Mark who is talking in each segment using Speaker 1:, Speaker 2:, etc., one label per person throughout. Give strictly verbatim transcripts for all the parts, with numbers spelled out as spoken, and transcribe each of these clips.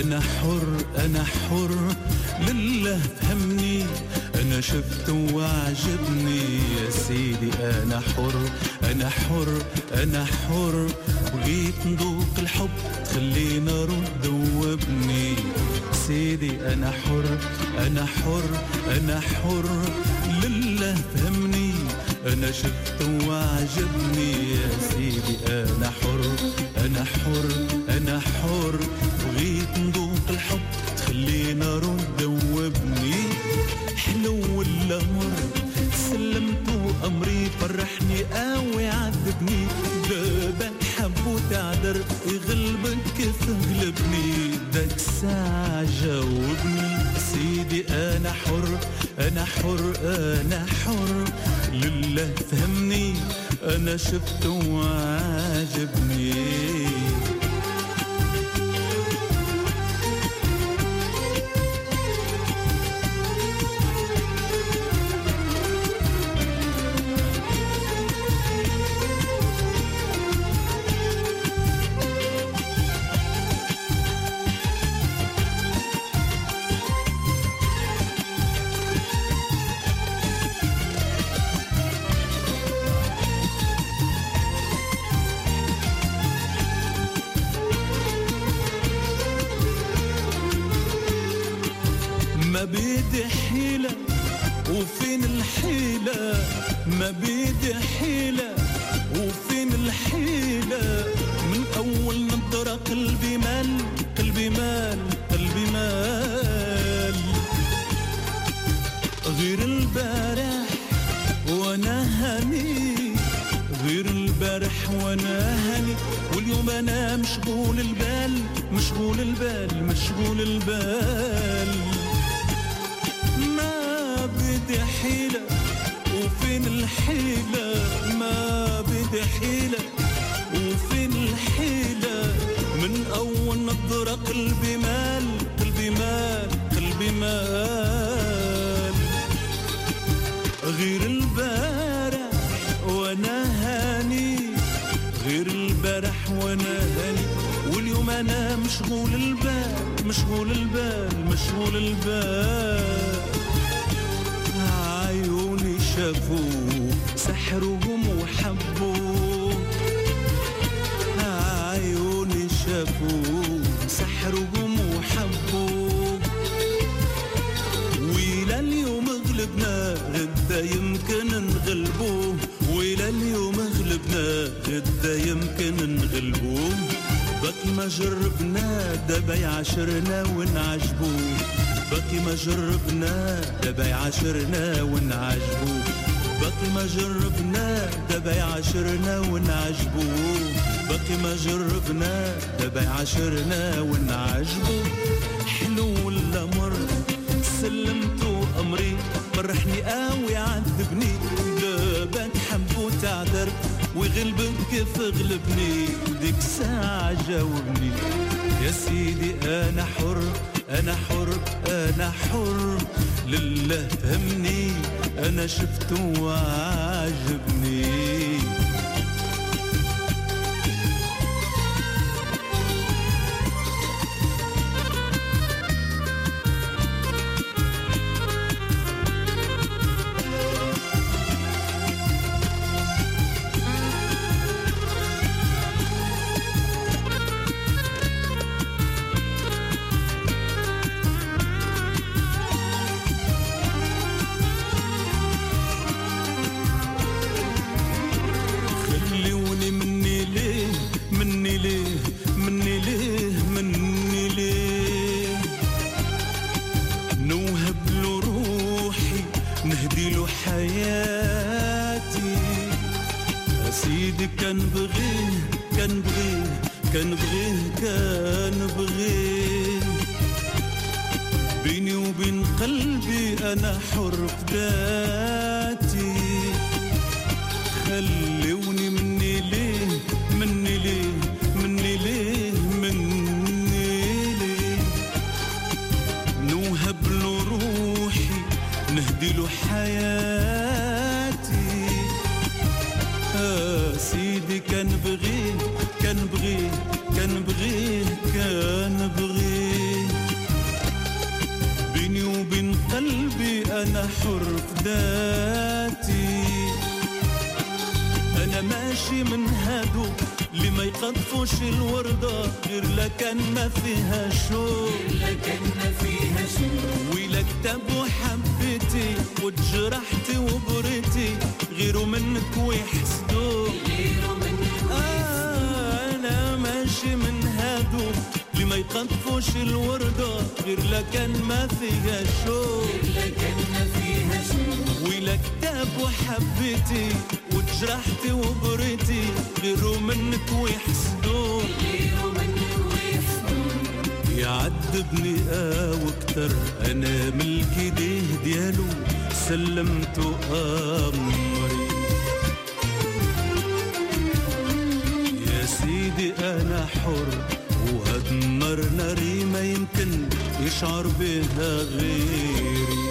Speaker 1: أنا حر أنا حر لله فهمني، أنا شفته وعجبني يا سيدي. أنا حر أنا حر أنا حر، بغيت نذوق الحب تخلينا رد وابني سيدي. أنا حر أنا حر أنا حر لله فهمني، أنا شفته وعجبني يا سيدي. أنا حر أنا حر أنا حر، بغيت نذوق الحب تخلينا رد وابني. حلو ولا مر سلمت أمري، فرحني قوي عذبني، دابا حب وتعذر يغلبك كيف غلبني، داك الساعة جاوبني سيدي. أنا حر أنا حر أنا حر لله فهمني، أنا شفته وعجبني. ما بيدي حيلة وفين الحيلة، ما بيدي حيلة وفين الحيلة، من أول نظرة قلبي مال قلبي مال قلبي مال. غير البارح وانا هاني، غير البارح وانا هاني، واليوم انا مشغول البال مشغول البال مشغول البال. بدي حيلة وفين الحيلة، ما بدي حيلة وفين الحيلة، من أول نظرة قلبي مال قلبي مال قلبي مال. غير البارح وانا هاني، غير البارح وانا هاني، واليوم انا مشغول البال مشغول البال مشغول البال. عيوني شافوه سحرهم وحبوه، عيوني شافوه سحرهم وحبوه، ويلا اليوم غلبنا غدا يمكن نغلبوه، ويلا اليوم غلبنا غدا يمكن نغلبوه. باقي ما جربنا دابا يعشرنا ونعجبوه، باقي ما جربنا دابا يعاشرنا ونعجبو، باقي ما جربنا دابا يعاشرنا ونعجبو، باقي ما جربنا دابا يعاشرنا ونعجبو. حلو ولا مر سلمتو أمري، فرحني قوي عذبني، دابا تحب وتعذر ويغلبك كيف غلبني، ديك الساعة جاوبني يا سيدي. أنا حر أنا حر أنا حر لله فهمني، أنا شفته وعجبني. كان بغيه كان بغيه كان بغيه كان بغيه بيني وبين قلبي أنا حر في ذاتي. خلوني مني ليه مني ليه مني ليه مني ليه نوهب له روحي نهدي له حياتي. آه سيدي كان بغيه كان بغيه كان بغيه كان بغيه وبين قلبي أنا حر في ذاتي. أنا ماشي من هادو اللي ما يقطفوش الوردة غير لكان ما فيها شوق، ويلا كتاب وحبيتي وتجرحتي وبريتي غيروا منك ويحسدوك. آه أنا ماشي من هادو اللي ما يقطفوش الوردة غير لكان ما فيها شوق، ويلا كتاب وحبيتي وتجرحتي وبريتي غيروا منك ويحسدوك. يعذبني اه وكتر انا ملك ايديه ديالو سلمت امري. يا سيدي انا حر وهاد النار ناري ما يمكن يشعر بها غيري.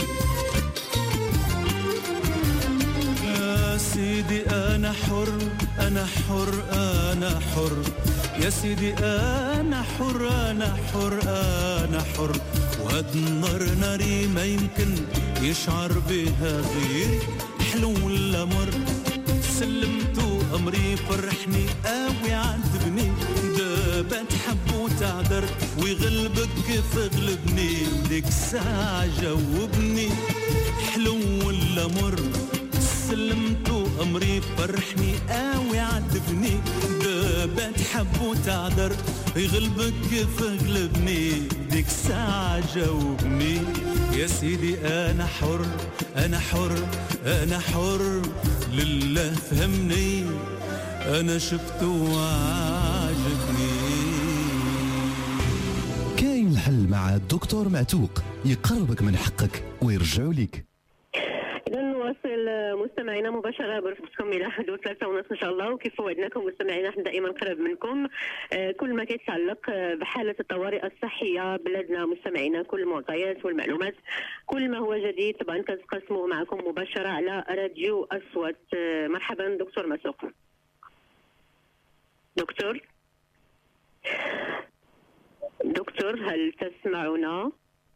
Speaker 1: يا سيدي أنا حر أنا حر أنا حر، يا سيدي أنا حر أنا حر أنا حر، وهاد النار ناري ما يمكن يشعر بها غيري. حلو ولا مر سلمت أمري فرحني قوي عذبني، دابا تحب وتعذر ويغلبك كيف غلبني، وديك الساعة جاوبني. حلو ولا مر سلمت أمري فرحني قوي عذبني، دابا تحب وتعذر يغلبك كيف غلبني، ديك الساعة جاوبني. يا سيدي أنا حر أنا حر أنا حر، لله فهمني أنا شفت وعجبني.
Speaker 2: كاين الحل مع الدكتور معتوق، يقربك من حقك ويرجعوا لك.
Speaker 3: إذا نواصل مستمعينا مباشرة برفقتكم إلى حدود ثلاثة ونصف إن شاء الله. وكيف وعدناكم مستمعينا احنا دائما قريب منكم كل ما كيتعلق بحالة الطوارئ الصحية بلادنا. مستمعينا كل المعطيات والمعلومات كل ما هو جديد طبعا كنقسموه معكم مباشرة على راديو أصوات. مرحبا دكتور مسوق. دكتور دكتور هل تسمعنا؟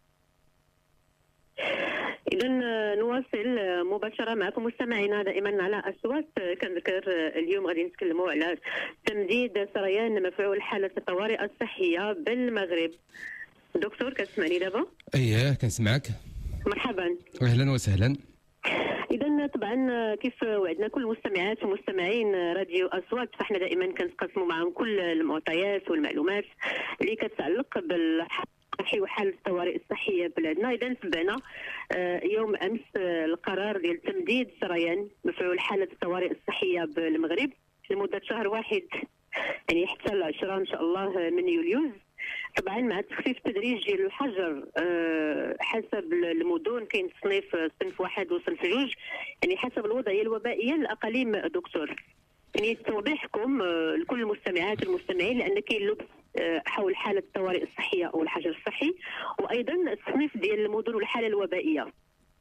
Speaker 3: إذا نواصل مباشرة معكم مستمعينا دائما على أصوات. كنذكر اليوم غادي نتكلموا على تمديد سريان مفعول حالة الطوارئ الصحية بالمغرب. دكتور كتسمعني دابا؟
Speaker 4: اييه كنسمعك.
Speaker 3: مرحبا.
Speaker 4: اهلا وسهلا.
Speaker 3: إذا طبعا كيف وعدنا كل المستمعات ومستمعين راديو أصوات، فاحنا دائما كنتقاسموا معهم كل المعطيات والمعلومات اللي كتتعلق بالحالة الصحي وحالة الطوارئ الصحية بلادنا. إذا تبعنا يوم أمس القرار ديال تمديد سريان مفعول حالة الطوارئ الصحية بالمغرب لمدة شهر واحد، يعني حتى العشرة إن شاء الله من يوليوز. طبعا مع التخفيف التدريجي للحجر حسب المدن، كاين تصنيف صنف واحد وصنف جوج، يعني حسب الوضعية الوبائية للأقاليم. دكتور يعني توضيحكم لكل المستمعات والمستمعين، لأن كاين لبس حول حالة الطوارئ الصحية أو الحجر الصحي، وأيضا التصنيف ديال المدن والحالة الوبائية.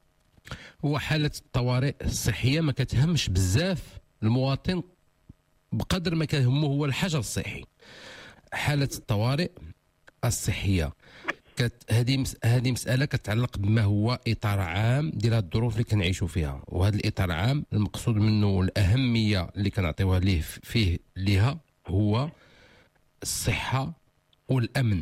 Speaker 4: هو حالة الطوارئ الصحية ما كتهمش بزاف المواطن بقدر ما كيهمه هو الحجر الصحي. حالة الطوارئ الصحية هذه مس... هذه مسألة كتعلق بما هو إطار عام ديال الظروف اللي كنعيشوا فيها، وهذا الإطار العام المقصود منه الأهمية اللي كنعطيوها ليه فيه ليها هو الصحة والأمن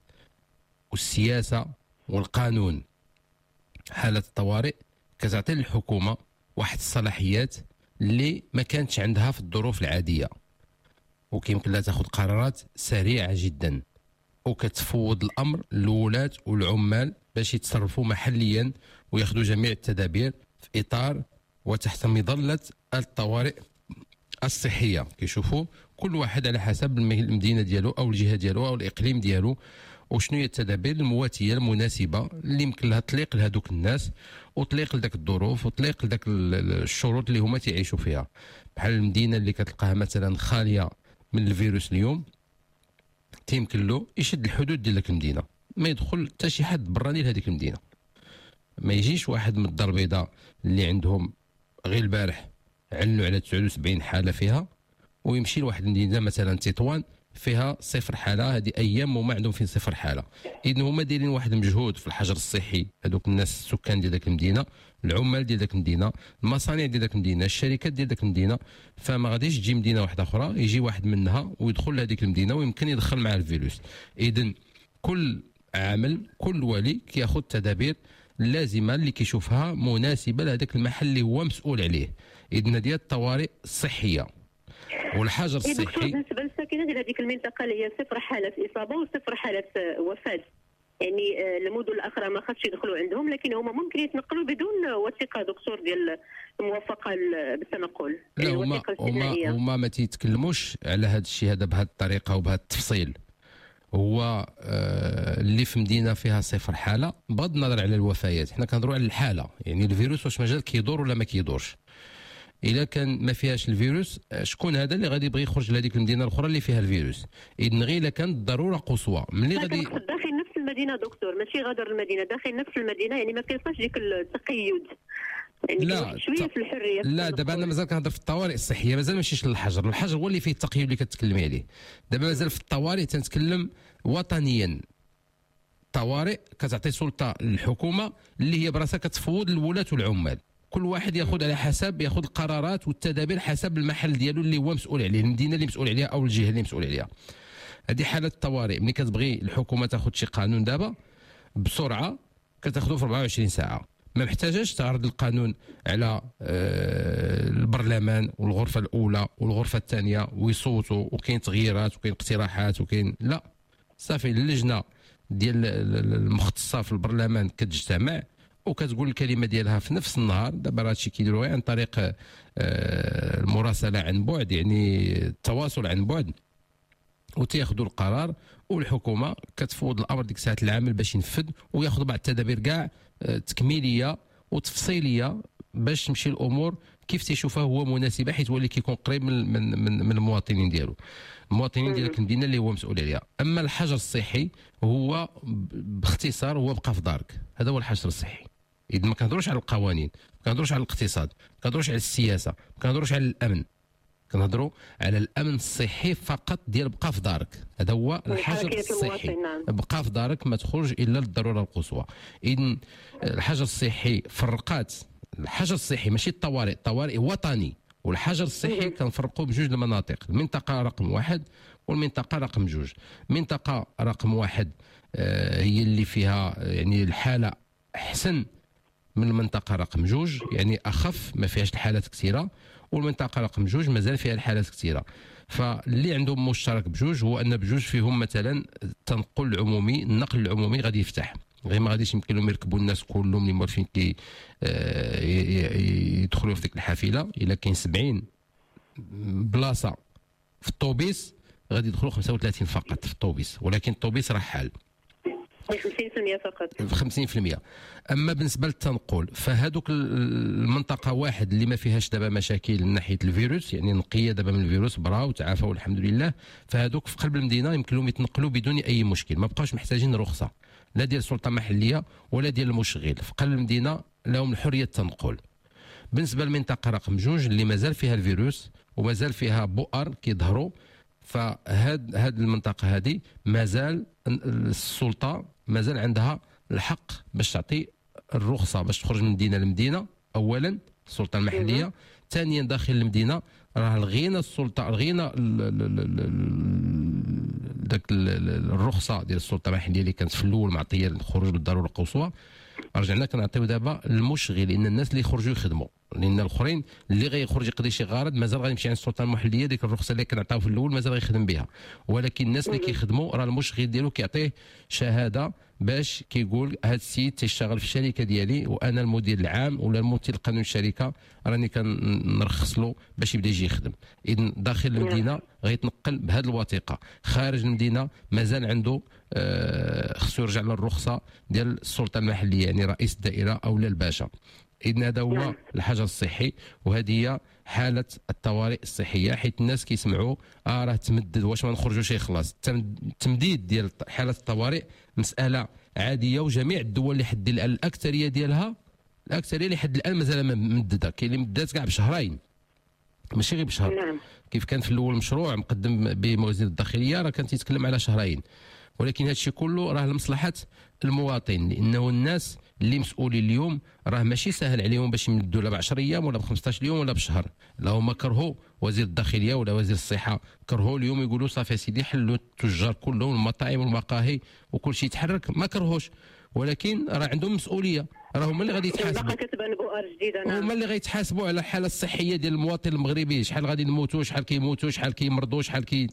Speaker 4: والسياسة والقانون. حالة الطوارئ كتعطي للحكومة واحد الصلاحيات اللي ما كانتش عندها في الظروف العادية، وكيمكن لها تاخذ قرارات سريعة جدا، وكتفوض الأمر للولاة والعمال باش يتصرفوا محليا وياخذوا جميع التدابير في إطار وتحت مظلة الطوارئ الصحية. كيشوفوا كل واحد على حسب المدينة ديالو أو الجهة ديالو أو الإقليم ديالو وشنو هي التدابير المواتية المناسبة اللي يمكن لها تليق لهذوك الناس وتليق لذاك الظروف وتليق لذاك الشروط اللي هما تعيشوا فيها. بحال المدينة اللي كتلقاها مثلا خالية من الفيروس اليوم تيمكن له يشد الحدود ديال ديك المدينة، ما يدخل حتى شي حد براني لهذيك المدينة. ما يجيش واحد من الدار البيضاء اللي عندهم غير البارح علنوا على تسعة وسبعين حالة فيها ويمشي لواحد المدينة مثلا تطوان فيها صفر حاله، هذه ايام وما عندهم فين صفر حاله. اذا هما دايرين واحد المجهود في الحجر الصحي، هذوك الناس السكان ديال ذاك المدينه، العمال ديال ذاك المدينه، المصانع ديال ذاك المدينه، الشركات ديال ذاك المدينه. فما غاديش تجي مدينه واحده اخرى يجي واحد منها ويدخل لهذيك المدينه ويمكن يدخل معها الفيروس. اذا كل عامل كل ولي كياخذ تدابير اللازمه اللي كيشوفها مناسبه لهذاك المحل اللي هو مسؤول عليه. اذا ديال الطوارئ الصحيه والحجر
Speaker 3: الصحي.
Speaker 4: الصحي
Speaker 3: بالنسبه للساكنه ديال هذيك المنطقه اللي هي صفر حالات اصابه وصفر حالات وفاه، يعني المدن الاخرى ما خاصش يدخلوا عندهم، لكن هما ممكن يتنقلوا بدون وثيقه دكتور ديال الموافقه بالتنقل.
Speaker 4: لا هما هما هما ما تيتكلموش على هذا الشيء هذا بهذه الطريقه وبهذا التفصيل. هو آه اللي في مدينه فيها صفر حاله، بغض النظر على الوفيات، حنا كنهضروا على الحاله، يعني الفيروس واش مازال كيدور ولا ما كيدورش. الا كان ما فيهاش الفيروس، شكون هذا اللي غادي يبغي يخرج لهذيك المدينه الاخرى اللي فيها الفيروس؟ اذا غير الا كانت ضروره قصوى ملي غادي
Speaker 3: داخل نفس المدينه دكتور، ماشي غادر المدينه، داخل نفس المدينه، يعني ما كيبقاش ديك التقيد، يعني
Speaker 4: لا
Speaker 3: شويه في الحريه.
Speaker 4: لا دابا انا مازال كنهضر في الطوارئ الصحيه، مازال ما مشيتش للحجر. الحجر هو اللي فيه التقييد اللي كتكلمي عليه. دابا مازال في الطوارئ تنتكلم وطنيا. طوارئ كتعطي سلطه للحكومه اللي هي براسها كتفوض الولاة والعمال، كل واحد ياخذ على حسب ياخذ القرارات والتدابير حسب المحل ديالو اللي هو مسؤول عليه، المدينه اللي مسؤول عليها او الجهه اللي مسؤول عليها. هذه حاله الطوارئ. ملي كتبغي الحكومه تاخذ شي قانون دابا بسرعه كتاخذه في أربعة وعشرين ساعه، ما محتاجاش تعرض القانون على آه البرلمان والغرفه الاولى والغرفه الثانيه ويصوتوا وكاين تغييرات وكاين اقتراحات وكاين، لا صافي اللجنه ديال المختصه في البرلمان كتجتمع وكتقول الكلمه ديالها في نفس النهار. دابا هادشي كيديروه عن طريق آه المراسله عن بعد، يعني التواصل عن بعد، وتياخذوا القرار والحكومه كتفوض الامر ديك الساعه العامل باش ينفذ وياخذ بعض التدابير كاع تكميليه وتفصيليه باش تمشي الامور كيف تيشوفها هو مناسبه، حيت هو اللي كيكون قريب من من من, من المواطنين ديالو، المواطنين ديال المدينه اللي هو مسؤول عليها. اما الحجر الصحي هو باختصار هو بقى في دارك، هذا هو الحجر الصحي. اذا ما كنهضروش على القوانين، ما كنهضروش على الاقتصاد، ما كنهضروش على السياسه، ما كنهضروش على الامن، كنهضروا على الامن الصحي فقط ديال بقى في دارك. هذا هو الحجر الصحي، بقى في دارك ما تخرج الا للضروره القصوى. اذا الحجر الصحي فرقات، الحجر الصحي ماشي الطوارئ، الطوارئ وطني، والحجر الصحي كنفرقوا بجوج المناطق، المنطقه رقم واحد والمنطقه رقم جوج. منطقه رقم واحد آه هي اللي فيها يعني الحاله احسن من المنطقه رقم جوج، يعني اخف ما فيهاش الحالات كثيره، والمنطقه رقم جوج مازال فيها الحالات كثيره. فاللي عندهم مشترك بجوج هو ان بجوج فيهم مثلا التنقل العمومي، النقل العمومي غادي يفتح، غير ما غاديش يمكن لهم يركبوا الناس كلهم اللي موالفين كي يدخلوا في ديك الحافله. الا كاين سبعين بلاصه في الطوبيس غادي يدخلوا خمسة وثلاثين فقط في الطوبيس، ولكن الطوبيس رحال
Speaker 3: خمسين بالمئة فقط،
Speaker 4: خمسين بالمئة. اما بالنسبه للتنقل فهذوك المنطقه واحد اللي ما فيهاش دابا مشاكل من ناحيه الفيروس، يعني نقيه دابا من الفيروس براو وتعافوا الحمد لله، فهذوك في قلب المدينه يمكن لهم يتنقلوا بدون اي مشكل، ما بقاوش محتاجين رخصه لا ديال السلطه المحليه ولا ديال المشغل، في قلب المدينه لهم الحريه التنقل. بالنسبه للمنطقه رقم جوج اللي مازال فيها الفيروس ومازال فيها بؤر كيظهروا، فهاد هاد المنطقه هذه مازال السلطه مازال عندها الحق باش تعطي الرخصه باش تخرج من المدينه للمدينه. اولا السلطه المحليه، ثانيا داخل المدينه راه لغينا السلطه لغينا داك الرخصه ديال السلطه المحليه اللي كانت في الاول معطيه للخروج بالضروره القصوى، رجعنا كنعطيو دابا المشغل، لان الناس اللي يخرجوا يخدموا، لان الاخرين اللي غيخرج يقضي شي غرض مازال غيمشي عند السلطه المحليه، ديك الرخصه اللي كنعطيوها في الاول مازال غيخدم بها. ولكن الناس اللي كيخدموا راه المشغل ديالو كيعطيه شهاده باش كيقول هذا السيد تيشتغل في الشركه ديالي وانا المدير العام ولا الممثل القانوني الشركه راني كنرخص له باش يبدا يجي يخدم. اذا داخل المدينه غيتنقل بهذه الوثيقه، خارج المدينه مازال عنده آه خصو يرجع للرخصه ديال السلطه المحليه، يعني رئيس الدائره او لا الباشا. اذا هذا هو الحجر الصحي، وهذه هي حاله الطوارئ الصحيه، حيت الناس كيسمعوا اه راه تمدد واش ما نخرجوش يخلص. التمديد ديال حاله الطوارئ مساله عاديه، وجميع الدول اللي حد الان الاكثريه ديالها الاكثريه اللي حد الان مازال ممدده، كاين اللي مدات كاع بشهرين. ماشي غير بشهر.
Speaker 3: نعم.
Speaker 4: كيف كان في الاول مشروع مقدم بوزير الداخليه راه كان تيتكلم على شهرين، ولكن هذا الشيء كله راه لمصلحه المواطن، لانه الناس اللي مسؤولين اليوم راه ماشي سهل عليهم باش يمدوا لا ب عشرة ايام ولا ب خمسطاش يوم ولا بشهر. لا هما كرهوا وزير الداخليه ولا وزير الصحه، كرهوا اليوم يقولوا صافي سيدي حلوا التجار كلهم المطاعم والمقاهي وكل شيء يتحرك، ما كرهوش، ولكن راه عندهم مسؤوليه، راه هما اللي غادي يتحاسبوا.
Speaker 3: باقا كتبان بؤر جديده. نعم.
Speaker 4: هما اللي غيتحاسبوا على الحاله الصحيه ديال المواطن المغربي، شحال غادي نموتوا، شحال كيموتوا، شحال كيمرضوا، شحال كي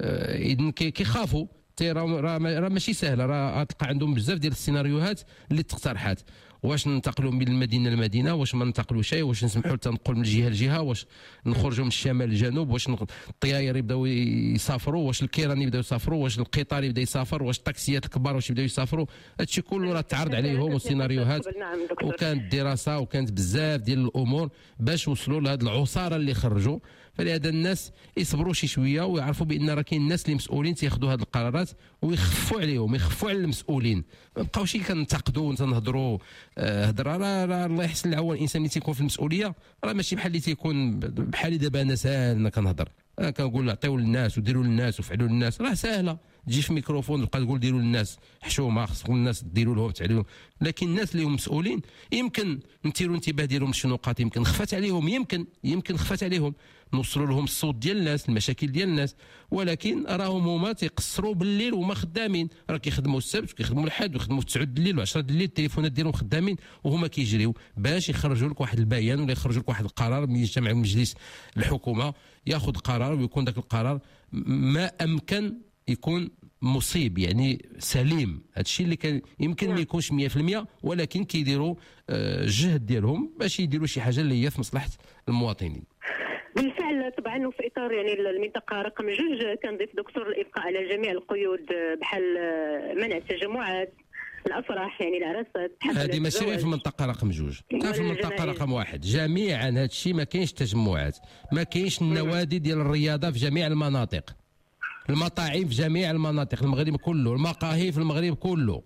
Speaker 4: اذا كيخافوا. راه راه ماشي سهل، راه تلقى عندهم بزاف ديال السيناريوهات اللي تقترحات، واش ننتقلوا من المدينه للمدينه، واش ما ننتقلوا شيء، واش نسمحوا التنقل من جهه لجهه، واش نخرجوا من الشمال للجنوب، واش الطياير يبداو يسافروا، واش الكيران يبداو يسافروا، واش القطار يبدا يسافر، واش الطاكسيات الكبار واش يبداو يسافروا. هادشي كله راه تعرض عليهم والسيناريوهات، وكانت دراسه وكانت بزاف ديال الامور باش وصلوا لهاد العصاره اللي خرجوا. فلهذا الناس يصبروا شي شويه ويعرفوا بان راه كاين الناس اللي مسؤولين تياخذوا هذه القرارات ويخفوا عليهم، يخفوا على المسؤولين، ما بقاوش كنتقدوا ونتنهضروا هضره. راه الله يحسن العون، الانسان اللي تيكون في المسؤوليه راه ماشي بحال اللي تيكون بحالي دابا انا ساهل انا كنهضر، انا كنقول عطيو للناس وديروا للناس وفعلوا للناس، راه ساهله تجي في ميكروفون تبقى تقول ديروا للناس حشومه، خصكم الناس ديروا لهم تعليلوا. لكن الناس اللي هم مسؤولين يمكن نديروا انتباه ديالهم لشي نقاط يمكن خفات عليهم، يمكن يمكن خفات عليهم، نوصلوا لهم الصوت ديال الناس، المشاكل ديال الناس، ولكن راهم هما تيقصروا بالليل وما خدامين، راه كيخدموا السبت وكيخدموا الحد ويخدموا في تسعة الليل و10 الليل، التليفونات ديالهم خدامين وهما كيجريو باش يخرجوا لك واحد البيان ولا يخرجوا لك واحد القرار من يجتمع مجلس الحكومه ياخذ قرار، ويكون ذاك القرار ما امكن يكون مصيب يعني سليم. هذا الشيء اللي كان يمكن ما يكونش مية في المية، ولكن كيديروا الجهد ديالهم باش يديروا شي حاجه اللي هي في مصلحه المواطنين.
Speaker 3: بالفعل طبعا، وفي اطار يعني المنطقه رقم جوج كنضيف دكتور الابقاء على جميع القيود بحال منع التجمعات، الافراح يعني العراسات.
Speaker 4: هذه ماشي غير في المنطقه رقم جوج، حتى في المنطقه رقم واحد جميعا هذا الشيء ما كاينش تجمعات، ما كاينش النوادي ديال الرياضه في جميع المناطق، المطاعم في جميع المناطق المغرب كله، المقاهي في المغرب كله.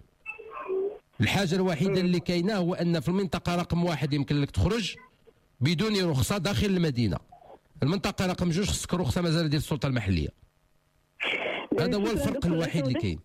Speaker 4: الحاجه الوحيده اللي كاينه هو ان في المنطقه رقم واحد يمكن لك تخرج بدون رخصه داخل المدينه، المنطقه رقم جوج خصك رخصه مازال ديال السلطه المحليه. هذا هو الفرق الوحيد اللي كاين.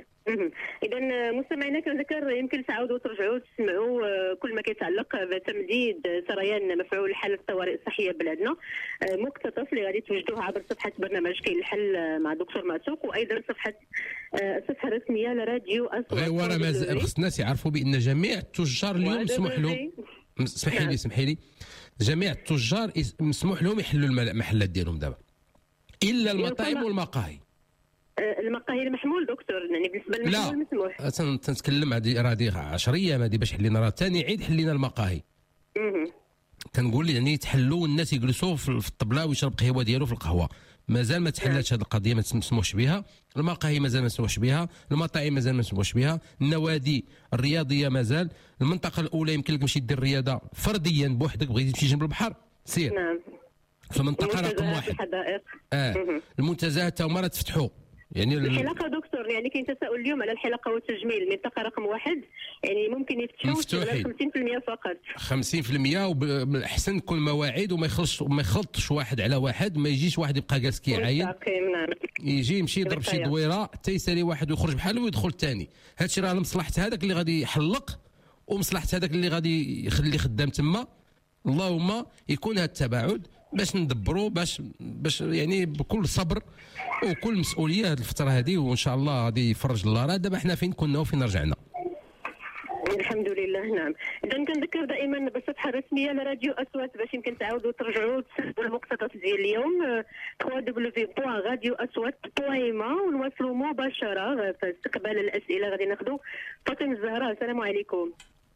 Speaker 3: اذا مستمعينا كنذكر يمكن تعاودوا ترجعوا تسمعوا كل ما كيتعلق بتمديد سريان مفعول حاله الطوارئ الصحيه بلادنا، مقتطف اللي غادي توجدوه عبر صفحه برنامج كاين الحل مع دكتور معتوق، وايضا صفحه الصفحه الرسميه لراديو اصوات.
Speaker 4: غير ورا مازال خص الناس يعرفوا بان جميع التجار اليوم مسموح لهم، اسمحي لي اسمحي لي جميع التجار مسموح لهم يحلوا المحلات ديالهم دابا الا المطاعم والمقاهي.
Speaker 3: المقاهي المحمول دكتور يعني بالنسبه للمحمول مسموح.
Speaker 4: لا تنتكلم هذه راه دي عشرة ايام هذه باش حلينا، راه ثاني عيد حلينا المقاهي.
Speaker 3: اها
Speaker 4: كنقول يعني يتحلوا والناس يجلسوا في الطبله ويشرب قهوه ديالو في القهوه، مازال ما تحلاتش هذه القضيه، ما تسموحش بها. المقاهي مازال ما تسموحش بها، المطاعم مازال ما تسموحش بها، النوادي الرياضيه مازال. المنطقه الاولى يمكن لك تمشي دير الرياضه فرديا بوحدك، بغيتي تمشي جنب البحر سير.
Speaker 3: نعم.
Speaker 4: في المنطقه رقم واحد
Speaker 3: الحدائق.
Speaker 4: اه المنتزهات تا هما راه تفتحوا. يعني
Speaker 3: الحلقه دكتور يعني كاين تساؤل اليوم على الحلقه والتجميل، المنطقه رقم واحد يعني ممكن يفتحوا على خمسين بالمئة فقط.
Speaker 4: خمسين بالمئة وبالاحسن تكون مواعيد وما يخلصش وما يخلطش واحد على واحد، ما يجيش واحد يبقى جالس كيعاين يجي يمشي يضرب شي دويره حتى يسالي واحد ويخرج بحاله ويدخل الثاني. هذا الشيء راه لمصلحه هذاك اللي غادي يحلق ومصلحه هذاك اللي غادي يخلي خدام تما. اللهم يكون هذا التباعد باش ندبروا باش باش يعني بكل صبر وكل مسؤوليه هذه الفتره هذه، وان شاء الله غادي يفرج الله. راه دابا حنا فين كنا وفين رجعنا
Speaker 3: الحمد لله. نعم. اذا كنذكر دائما بالصفحه الرسميه لراديو اصوات باش يمكن تعاودوا ترجعوا تسجلوا المقتطف ديال اليوم دبليو دبليو دبليو دوت راديو اصوات دوت ما، ونواصلوا مباشره في استقبال الاسئله. غادي ناخذوا فاطمه الزهراء. السلام عليكم.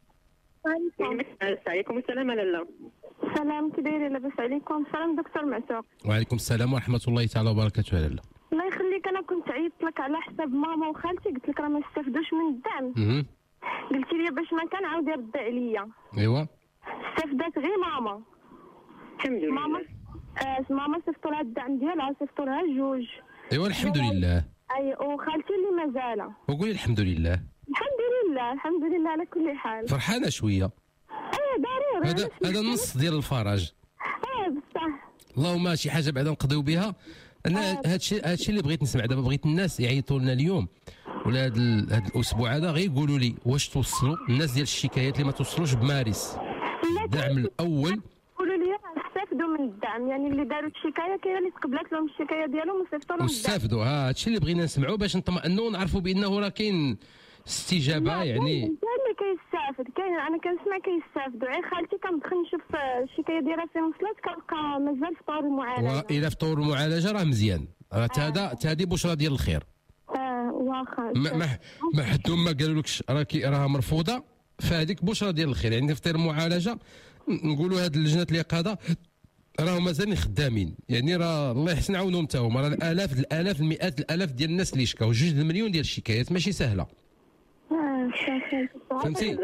Speaker 3: وعليكم السلام لاله.
Speaker 5: السلام كي دايرين؟ لاباس عليكم؟ السلام دكتور معتوق.
Speaker 4: وعليكم السلام ورحمه الله تعالى وبركاته. لاله
Speaker 5: الله يخليك، انا كنت عيطت لك على حساب ماما وخالتي، قلت لك راه ما استافدوش من الدعم. قلتي لي باش ما كان عاود يرد عليا.
Speaker 4: ايوا
Speaker 5: استفدت غير ماما.
Speaker 3: الحمد لله.
Speaker 5: ماما آه ماما صيفطوا لها الدعم ديالها، صيفطوا لها جوج.
Speaker 4: ايوا الحمد لله.
Speaker 5: اي وخالتي اللي مازال.
Speaker 4: وقولي الحمد لله.
Speaker 5: الحمد لله الحمد لله على كل حال.
Speaker 4: فرحانه شويه.
Speaker 5: اي ضروري.
Speaker 4: هذا هذا النص ديال الفرج.
Speaker 5: اه بصح.
Speaker 4: اللهم شي حاجه بعدا نقضيو بها. انا هذا الشيء هذا الشيء اللي بغيت نسمع دابا. بغيت الناس يعيطوا لنا اليوم ولا هذا هذا الاسبوع هذا، غير يقولوا لي واش توصلوا الناس ديال الشكايات اللي ما توصلوش بمارس الدعم الاول.
Speaker 5: قولوا لي استافدوا من الدعم، يعني اللي داروا الشكايه كاين اللي تقبلت لهم الشكايه ديالهم وصيفطوا لهم
Speaker 4: واستافدوا. ها هذا الشيء اللي بغينا نسمعوا باش نطمئنوا ونعرفوا بانه راه كاين استجابه. يعني
Speaker 5: كاين اللي كيستافد، كاين انا كنسمع كيستافدوا. غير خالتي كندخل نشوف الشكايه ديالها فين وصلت كنلقى مازال في طور المعالجه.
Speaker 4: والى في طور المعالجه راه مزيان، راه هذا
Speaker 5: آه.
Speaker 4: هذه بشرى ديال الخير.
Speaker 5: اه واخا
Speaker 4: ما ما ما حدهم ما قالوا لكش راه راها مرفوضه، فهذيك بشرى ديال الخير. يعني في طور المعالجه نقولوا هاد اللجنات اليقظه راهم مازالين خدامين. يعني راه الله يحسن عاونهم حتى هما. راه الالاف الالاف المئات الالاف ديال الناس اللي شكاو، جوج المليون ديال الشكايات ماشي سهله.
Speaker 5: اه
Speaker 4: فهمتي؟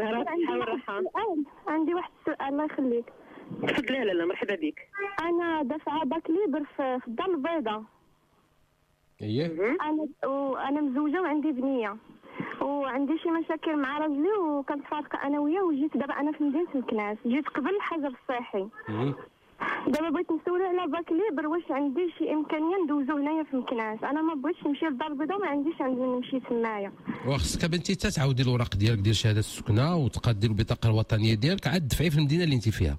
Speaker 5: عندي واحد السؤال الله يخليك.
Speaker 3: تفضلي. لاله مرحبا بك.
Speaker 5: انا دافعه باك ليبر في الدار البيضاء.
Speaker 4: اييه.
Speaker 5: انا وانا مزوجه وعندي بنيه وعندي شي مشاكل مع راجلي وكنت فارقه انا وياه، وجيت دابا انا في مدينه مكناس، جيت قبل الحجر الصحي. دابا بغيت نسول على باك ليبر، واش عندي شي امكانيه ندوزو هنايا في مكناس؟ انا ما بغيتش نمشي للدار البيضاء، ما عنديش عندي نمشي تمايا.
Speaker 4: وخصك بنتي تعاودي الوراق ديالك ديال شهاده السكنه وتقادي البطاقه الوطنيه ديالك، عاد دفعي في المدينه اللي انت فيها.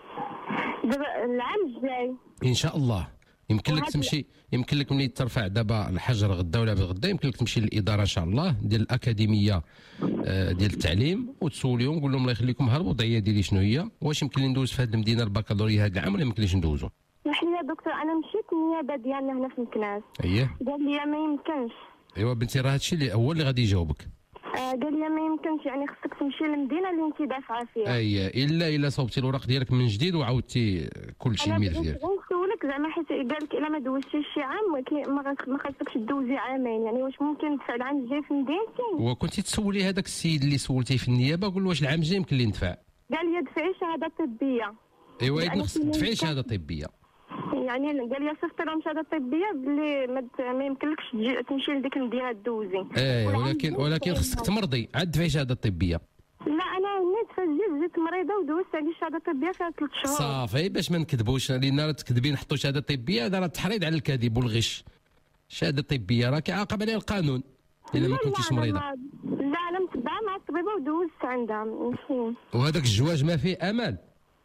Speaker 5: دابا العام الجاي
Speaker 4: ان شاء الله يمكن لك تمشي، يمكن لك ملي ترفع دابا الحجر غدا ولا غدا يمكن لك تمشي للاداره ان شاء الله ديال الاكاديميه ديال التعليم وتسوليهم قول لهم الله يخليكم ها الوضعيه ديالي شنو هي، واش يمكن لي ندوز في هذه المدينه البكالوريا هذا العام ولا يمكنليش ندوزو.
Speaker 5: اسمح لي يا دكتور، انا مشيت النيابه ديالنا هنا في مكناس.
Speaker 4: اييه.
Speaker 5: قال لي ما يمكنش.
Speaker 4: ايوا بنتي راه هادشي اللي هو اللي غادي يجاوبك.
Speaker 5: آه قال لي ما يمكنش، يعني خصك تمشي للمدينه اللي انت دافعه فيها.
Speaker 4: اييه الا الا صوبتي الوراق ديالك من جديد وعاودتي كل شيء الملف ديالك.
Speaker 5: انا نسولك زعما حيت قال لك الا ما دوزتيش شي عام ما خاصكش دوزي عامين، يعني واش ممكن ندفع العام الجاي في مدينتي؟
Speaker 4: وكنتي تسولي هذاك السيد اللي سولتيه في النيابه قول له واش العام الجاي يمكن لي ندفع؟
Speaker 5: قال لي دفعي شهاده طبيه.
Speaker 4: ايوا يعني خصك تدفعي شهاده طبيه.
Speaker 5: يعني قال لي صيفط لهم شهاده طبيه بلي ما, ما يمكنلكش تمشي لديك المدينه دوزي.
Speaker 4: ايه ولكن ولكن خصك تمرضي عاد دفعي شهاده طبيه.
Speaker 5: لا انا نيت فجيت جيت مريضه ودوزت على الشهاده الطبيه فيها ثلاث شهور.
Speaker 4: صافي باش ما نكذبوش، لان راه تكذبي نحطوا شهاده طبيه هذا راه تحريض على الكذب والغش. شهاده طبيه راه كيعاقب عليها القانون الا ما كنتيش مريضه.
Speaker 5: لا انا متبعه مع الطبيبه ودوزت عندها. ماشي
Speaker 4: وهذاك الزواج ما فيه امل؟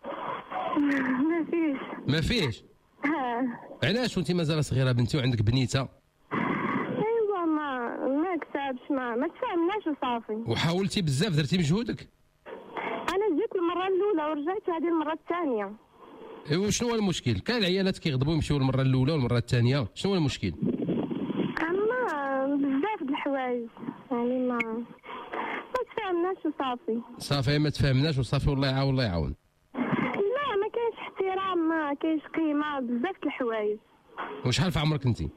Speaker 5: ما فيش.
Speaker 4: ما فيش؟ علاش وانت مازال صغيره بنتي وعندك بنيته؟
Speaker 5: ايوا ما ما كتبش ما ما تفاهمناش وصافي.
Speaker 4: وحاولتي بزاف درتي مجهودك؟
Speaker 5: انا جيت المره الاولى ورجعت هذه المره الثانيه.
Speaker 4: ايوا شنو هو المشكل؟ كان العيالات كيغضبوا يمشيو المره الاولى والمره الثانيه، شنو هو المشكل؟
Speaker 5: اما بزاف د الحوايج يعني ما ما تفاهمناش وصافي.
Speaker 4: صافي ما تفاهمناش وصافي والله يعاون الله يعاون.
Speaker 5: لا ما كاينش احترام، ما كاينش قيمه، بزاف د الحوايج.
Speaker 4: وشحال في عمرك انت؟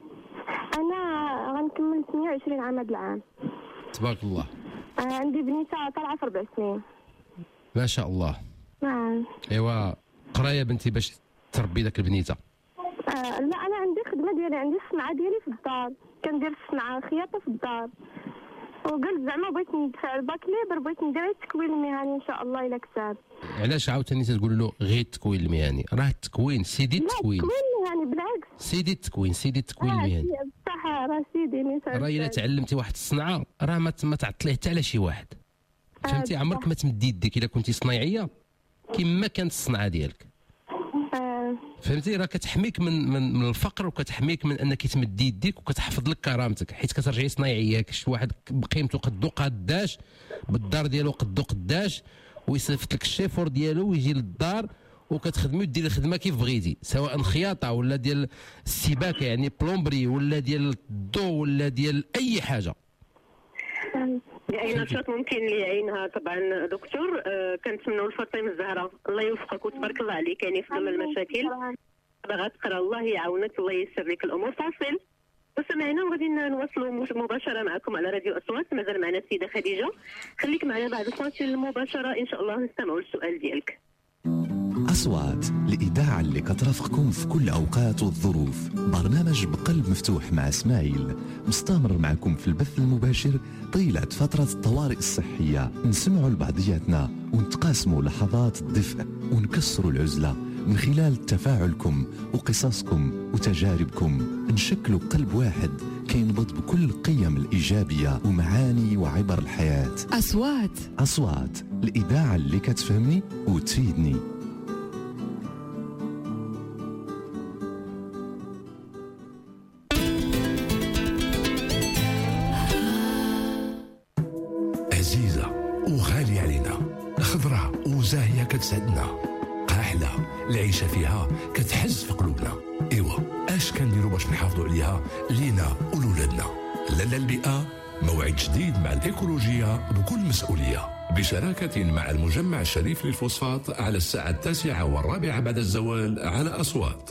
Speaker 5: انا غنكمل ثمانية وعشرين عام هذا العام.
Speaker 4: تبارك الله.
Speaker 5: آه عندي بنيته طالعه في اربع سنين.
Speaker 4: ما شاء الله.
Speaker 5: نعم.
Speaker 4: ايوا قرايه بنتي باش تربي ذاك البنيته.
Speaker 5: آه لا انا عندي خدمه ديالي، عندي الصنعه ديالي في الدار، كندير الصنعه خياطه في الدار. وقلت زعما بغيت ندفع الباك ليبر، بغيت ندير التكوين المهني ان شاء الله الا كتاب.
Speaker 4: علاش عاوتاني تقول له غير التكوين المهني؟ راه التكوين سيدي التكوين.
Speaker 5: لا التكوين المهني بالعكس.
Speaker 4: سيدي التكوين سيدي التكوين المهني.
Speaker 5: بصح راه سيدي مثال.
Speaker 4: راه الا تعلمتي واحد الصنعه راه ما ما تعطليه حتى على شي واحد. فهمتي؟ عمرك ما تمدي يدك الا كنتي صنايعيه كما كانت الصنعه ديالك. فهمتي؟ راه كتحميك من من من الفقر وكتحميك من انك تمدي يديك وكتحفظ لك كرامتك، حيت كترجعي صنايعيه شي واحد بقيمته قدو قداش بالدار ديالو قدو قداش ويصيفط لك الشيفور ديالو ويجي للدار وكتخدمي وديري الخدمه كيف بغيتي، سواء خياطه ولا ديال السباكه يعني بلومبري ولا ديال الضو ولا ديال اي حاجه.
Speaker 3: اي نشاط ممكن اللي يعينها طبعا دكتور. آه كنتمنوا لفاطمه الزهراء الله يوفقك وتبارك الله عليك، يعني في ظل المشاكل باغا تقرا الله يعاونك الله ييسر لك الامور. فاصل وسمعنا وغادي نواصلوا مباشره معكم على راديو اصوات. مازال معنا السيده خديجه، خليك معنا بعد الفاصل مباشره ان شاء الله نستمعوا للسؤال ديالك.
Speaker 2: أصوات الإذاعة اللي كترافقكم في كل أوقات والظروف. برنامج بقلب مفتوح مع إسماعيل مستمر معكم في البث المباشر طيلة فترة الطوارئ الصحية. نسمعوا لبعضياتنا ونتقاسموا لحظات الدفء ونكسروا العزلة من خلال تفاعلكم وقصصكم وتجاربكم نشكلوا قلب واحد كينبض بكل القيم الإيجابية ومعاني وعبر الحياة.
Speaker 6: أصوات
Speaker 2: أصوات، الإذاعة اللي كتفهمني وتفيدني.
Speaker 7: عزيزة وغالية علينا، خضرة وزاهية كتسعدنا، قاحلة العيشة فيها كتحز في قلوبنا. إيوا اش كنديروا باش نحافظوا عليها لينا ولولادنا؟ لالا البيئة موعد جديد مع الإيكولوجية بكل مسؤولية، بشراكة مع المجمع الشريف للفوسفات على الساعة التاسعة والرابعة بعد الزوال على أصوات.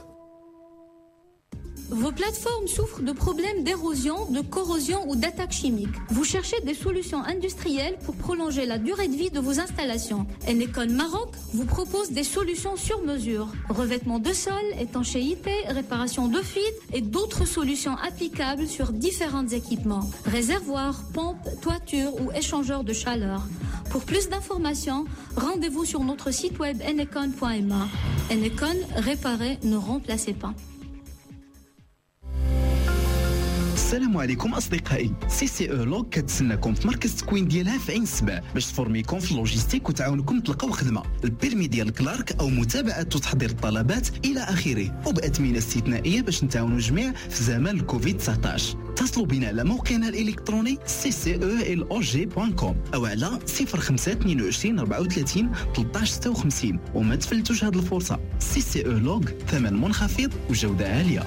Speaker 8: Vos plateformes souffrent de problèmes d'érosion, de corrosion ou d'attaques chimiques. Vous cherchez des solutions industrielles pour prolonger la durée de vie de vos installations. Enecon Maroc vous propose des solutions sur mesure. Revêtement de sol, étanchéité, réparation de fuites et d'autres solutions applicables sur différents équipements. Réservoirs, pompes, toitures ou échangeurs de chaleur. Pour plus d'informations, rendez-vous sur notre site web enecon point m a. Enecon, réparez, ne remplacez pas.
Speaker 9: السلام عليكم أصدقائي. سي سي او لوج كتسناكم في مركز التكوين ديالها في عين السبع باش تفورميكم في اللوجيستيك وتعاونكم تلقاو خدمة، البيرمي ديال كلارك أو متابعة وتحضير الطلبات إلى آخره، وبأثمنة استثنائية باش نتعاونوا جميع في زمن الكوفيد تسعطاش. اتصلوا بنا على موقعنا الإلكتروني سي سي او ال او جي دوت كوم أو على صفر خمسة اثنين وعشرين أربعة وثلاثين ثلاثة عشر ستة وخمسين، وما تفلتوش هذه الفرصة. سي سي او لوج، ثمن منخفض وجودة عالية.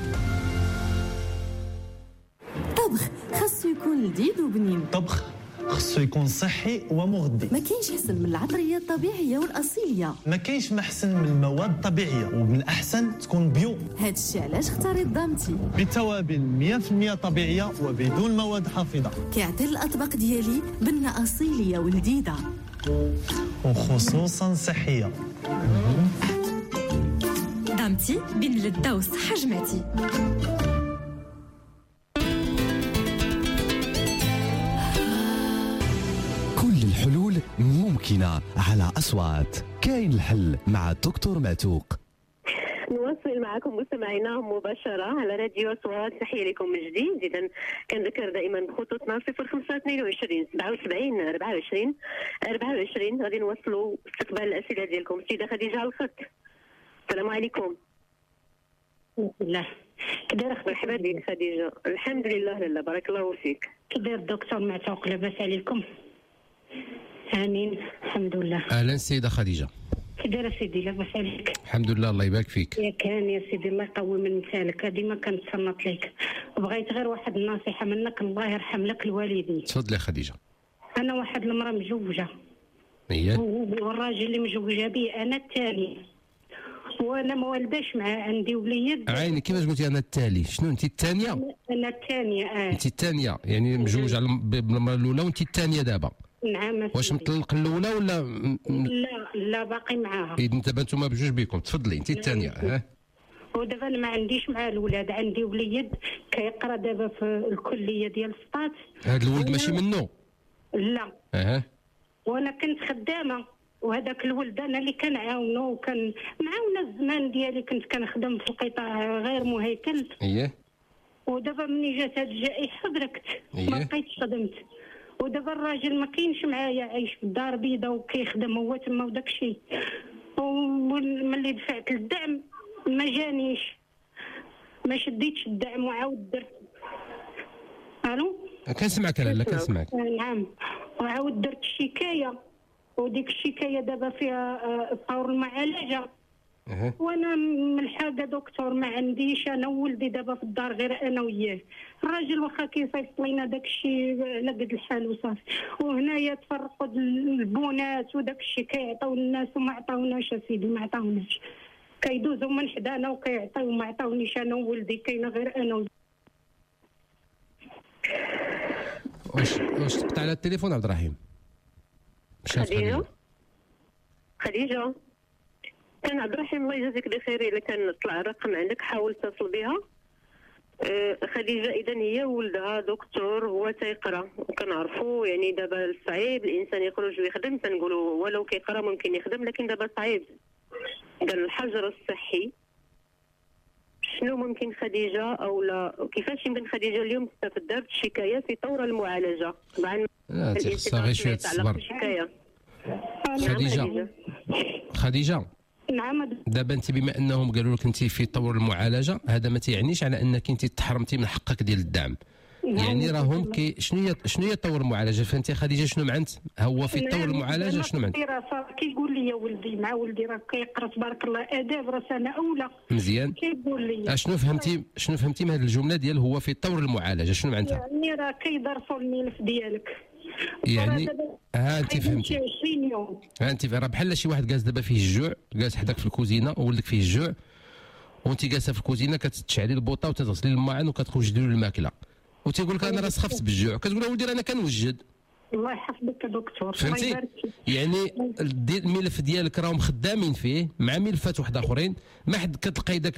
Speaker 6: طبخ خاصو يكون لذيذ وبنين.
Speaker 10: طبخ خاصو يكون صحي ومغذي.
Speaker 6: ما كاينش احسن من العطريه الطبيعيه والاصيليه.
Speaker 10: ما كاينش محسن من المواد الطبيعيه ومن الاحسن تكون بيو.
Speaker 6: هاد الشيء علاش اختاريت دامتي
Speaker 10: بتوابل مية بالمية طبيعيه وبدون مواد حافظه.
Speaker 6: كيعطي الاطباق ديالي بنه اصيليه ولذيذه
Speaker 10: وخصوصا صحيه.
Speaker 6: دامتي بين للذة والصحه جمعتي.
Speaker 2: كل الحلول ممكنة على أصوات. كاين الحل مع الدكتور معتوق.
Speaker 3: نواصل معكم مستمعينا مباشرة على راديو أصوات. تحية لكم من جديد. إذا كنذكر دائما بخطوطنا صفر خمسة اثنين وعشرين سبعة وسبعين أربعة وعشرين أربعة وعشرين. غادي نوصلوا استقبال الأسئلة ديالكم. السيدة خديجة على الخط. السلام عليكم.
Speaker 11: لا
Speaker 3: كداير؟ مرحبا بك خديجة. الحمد لله لاله بارك الله فيك.
Speaker 11: كداير الدكتور معتوق؟ لاباس عليكم؟ امين الحمد لله.
Speaker 4: اهلا سيده خديجه.
Speaker 11: كداير سيدي؟ لاباس عليك؟
Speaker 4: الحمد لله الله يبارك فيك.
Speaker 11: يا كان يا سيدي الله يقوي من مثالك. ديما كنتصنت لك. بغيت غير واحد النصيحه منك، الله يرحم لك الوالدين.
Speaker 4: تفضلي خديجه.
Speaker 11: انا واحد المراه مزوجه.
Speaker 4: اييه.
Speaker 11: والراجل اللي مزوجه به انا الثاني، وانا ما والداش معاه، عندي وليد.
Speaker 4: عيني كيفاش قلتي انا التالي؟ شنو انت الثانيه؟
Speaker 11: انا الثانيه. اه
Speaker 4: انت الثانيه يعني مجوج على بالمراه الاولى وانت الثانيه دابا.
Speaker 11: نعم.
Speaker 4: واش مطلق الاولى ولا؟
Speaker 11: لا لا باقي معاها.
Speaker 4: اذا دابا انتم بجوج بكم. تفضلي انت الثانيه. ها
Speaker 11: ودابا انا ما عنديش مع الولاد، عندي وليد كيقرا دابا في الكليه ديال سطات.
Speaker 4: هذا الولد ماشي منه؟
Speaker 11: لا.
Speaker 4: اها.
Speaker 11: وانا كنت خدامه، وهذاك الولد انا اللي كنعاونو وكان معاونه الزمان ديالي، كنت كنخدم في القطاع غير مهيكل.
Speaker 4: اييه.
Speaker 11: ودابا ملي جات هاد الجائحه دركت.
Speaker 4: إيه؟
Speaker 11: ما بقيتش خدمت. ودابا الراجل ما كاينش معايا، عايش في الدار بيضاء وكيخدم هو تما وداك الشيء. وملي دفعت الدعم ما جانيش، ما شديتش الدعم وعاود درت. الو
Speaker 4: كنسمعك لاله كنسمعك.
Speaker 11: نعم. وعاود درت الشكايه، وديك الشكايه دابا فيها طور المعالجه.
Speaker 4: أه.
Speaker 11: وانا من حاجه دكتور ما عنديش، انا وولدي دابا في الدار غير انا وياه. الراجل واخا كيصيفط لينا داك الشيء على قد الحال وصافي، وهنايا تفرقوا البونات وداك الشيء كيعطيو الناس وما عطاوناش اسيدي، ما عطاوناش. كيدوزوا من حدانا وكيعطيو، ما عطاونيش انا وولدي، كاينه غير انا و...
Speaker 4: واش واش تقطع على التليفون عبد الرحيم؟
Speaker 3: خديجه خديجه كان عبد الرحيم الله يجازيك بخير. الا كان طلع الرقم عندك حاول تصل بها. أه خديجه اذا هي ولدها دكتور، هو تيقرا، وكنعرفوا يعني دابا صعيب الانسان يخرج ويخدم. تنقولوا ولو كيقرا ممكن يخدم، لكن دابا صعيب قال الحجر الصحي. شنو ممكن خديجه او لا كيفاش يمكن خديجه اليوم تستفد الشكايه في طور المعالجه؟ طبعا
Speaker 4: لا تخصها غير شويه الصبر. خديجه خديجه
Speaker 11: نعم.
Speaker 4: دابا انت بما انهم قالوا لك انت في طور المعالجه، هذا ما تيعنيش على انك انت تحرمتي من حقك ديال الدعم. يعني راهم كي شنو هي شنو هي طور المعالجه؟ فانت خديجه شنو معنت هو في طور المعالجه شنو معنت؟
Speaker 11: كيقول لي ولدي مع ولدي راه كيقرا تبارك الله اداب راه سنه اولى.
Speaker 4: مزيان.
Speaker 11: كيقول لي
Speaker 4: اشنو فهمتي شنو فهمتي من هذه الجمله ديال هو في طور المعالجه شنو معناتها؟
Speaker 11: يعني راه كيدرسوا الملف ديالك.
Speaker 4: يعني ها انت فهمتي
Speaker 11: عشرين يوم.
Speaker 4: ها انت راه بحال شي واحد جالس دابا فيه الجوع، جالس حداك في الكوزينه وولدك فيه الجوع وانت جالسه في الكوزينه كتشعلي البوطه وتغسلي الماعن وكتوجدي له الماكله وتيقول لك انا راه سخفت بالجوع، كتقول له ولدي راه انا كنوجد.
Speaker 11: الله يحفظك يا دكتور.
Speaker 4: فهمتي؟ يعني الملف ديالك راهم خدامين فيه مع ملفات واحد اخرين، ما حد كتلقاي ذاك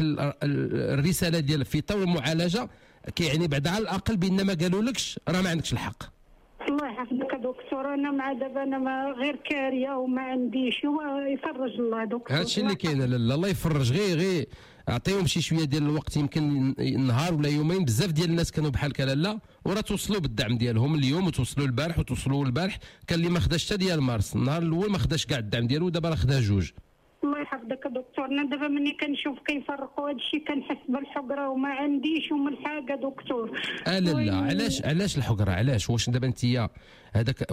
Speaker 4: الرساله ديال في طور المعالجه كيعني بعد على الاقل بان ما قالولكش راه ما عندكش الحق.
Speaker 11: الله يحفظك يا دكتور. انا مع دابا انا ما غير كاريه وما عنديش يفرج الله يا دكتور.
Speaker 4: هادشي اللي كاين. لا الله يفرج. غير غير اعطيهم شي شويه ديال الوقت، يمكن نهار ولا يومين. بزاف ديال الناس كانوا بحال هكا لا وراه توصلوا بالدعم ديالهم اليوم وتوصلوا البارح وتوصلوا البارح. كان اللي ما خداش حتى ديال مارس، النهار الاول ما خداش كاع الدعم ديالو ودابا راه خدا جوج.
Speaker 11: الله يحفظك يا دكتور. انا دابا ملي كنشوف كيفرقوا هذا الشيء كنحس بالحقره وما عنديش ومن الحاجه دكتور.
Speaker 4: لا لا علاش علاش الحقره؟ علاش؟ واش دابا انت هذاك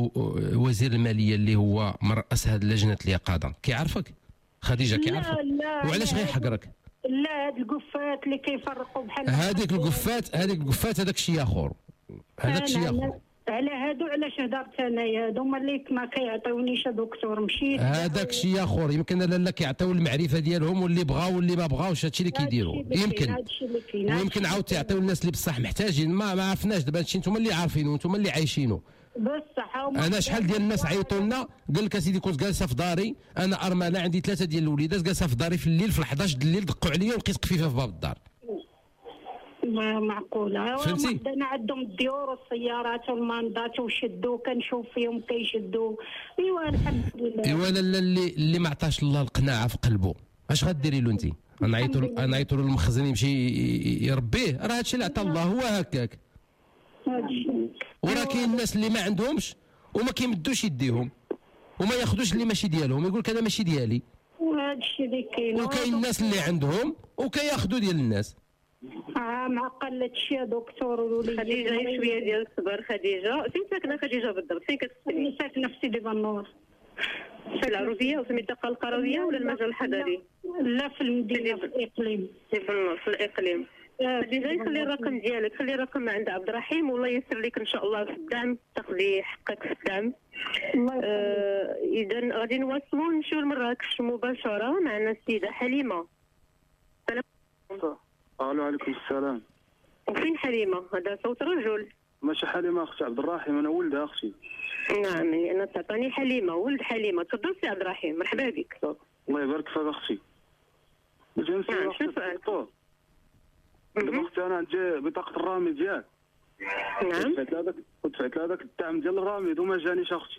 Speaker 4: وزير الماليه اللي هو مرأس هذه لجنه اليقظه كيعرفك؟ خديجه كيعرفك؟ وعلاش غيحقرك؟
Speaker 11: لا هاد القفات اللي كيفرقوا بحال
Speaker 4: هذيك القفات هذيك القفات هذاك شي اخر هذاك شي اخر.
Speaker 11: على هادو علاش هضرت انايا هادو هما اللي ما كيعطيونيش يا دكتور. مشيت
Speaker 4: هذاك شي اخر. يمكن لا كيعطيو المعرفه ديالهم واللي بغاو واللي ما بغاوش هادشي اللي كيديروا. يمكن ويمكن عاود تعطيو الناس اللي بصح محتاجين. ما ما عرفناش دابا هادشي نتوما اللي عارفينه ونتوما اللي عايشينه.
Speaker 11: بصح
Speaker 4: انا شحال ديال الناس عيطوا لنا قال لك اسيدي كنت جالسه في داري انا ارمله عندي ثلاثه ديال الوليدات جالسه في داري في الليل في الحداش د الليل دقوا عليا ولقيت قفيفه في باب الدار.
Speaker 11: ما معقوله.
Speaker 4: فهمتي؟
Speaker 11: انا عندهم الديور والسيارات والماندات وشدوا كنشوف فيهم كيشدوا. ايوا الحمد لله.
Speaker 4: ايوا لا اللي اللي ما عطاش الله القناعه في قلبه اش غديري له انت؟ انا عيطوا انا عيطوا له المخزن يمشي يربيه. راه هادشي اللي عطا الله هو هكاك. وراه كاين الناس اللي ما عندهمش وما كيمدوش يديهم وما ياخذوش اللي ماشي ديالهم، يقول لك هذا ماشي ديالي.
Speaker 11: وهادشي اللي كاين.
Speaker 4: وكاين الناس اللي عندهم وكياخذوا ديال الناس.
Speaker 11: اه معقل هادشي يا دكتور.
Speaker 3: خديجه شويه ديال الصبر. خديجه فين ساكنه خديجه بالضبط؟ فين كتسكني؟
Speaker 11: ساكنه في سيدي بنور
Speaker 3: في العروبيه وفي المنطقه القرويه ولا المجال الحضري؟
Speaker 11: لا في المدينه في الاقليم.
Speaker 3: في النص في الاقليم. خديجه خلي الرقم ديالك، خلي الرقم عند عبد الرحيم والله ييسر لك ان شاء الله في الدعم، تاخذي حقك في الدعم. آه اذا غادي نواصلوا نمشيو لمراكش مباشره معنا السيده حليمه. السلام عليكم.
Speaker 12: وعليكم السلام.
Speaker 3: وفين حليمه؟ هذا صوت رجل.
Speaker 12: ماشي حليمه اختي عبد الرحيم، انا ولدها اختي.
Speaker 3: نعم انا تعطاني حليمه ولد حليمه. تفضل سي عبد الرحيم مرحبا بك.
Speaker 12: الله يبارك فيك اختي.
Speaker 3: نعم شنو سؤالك؟
Speaker 12: اختي انا عندي بطاقه الرامي ديالك.
Speaker 3: نعم.
Speaker 12: دفعت لهذاك ودفعت لهذاك الدعم ديال الرامي وما جانيش اختي.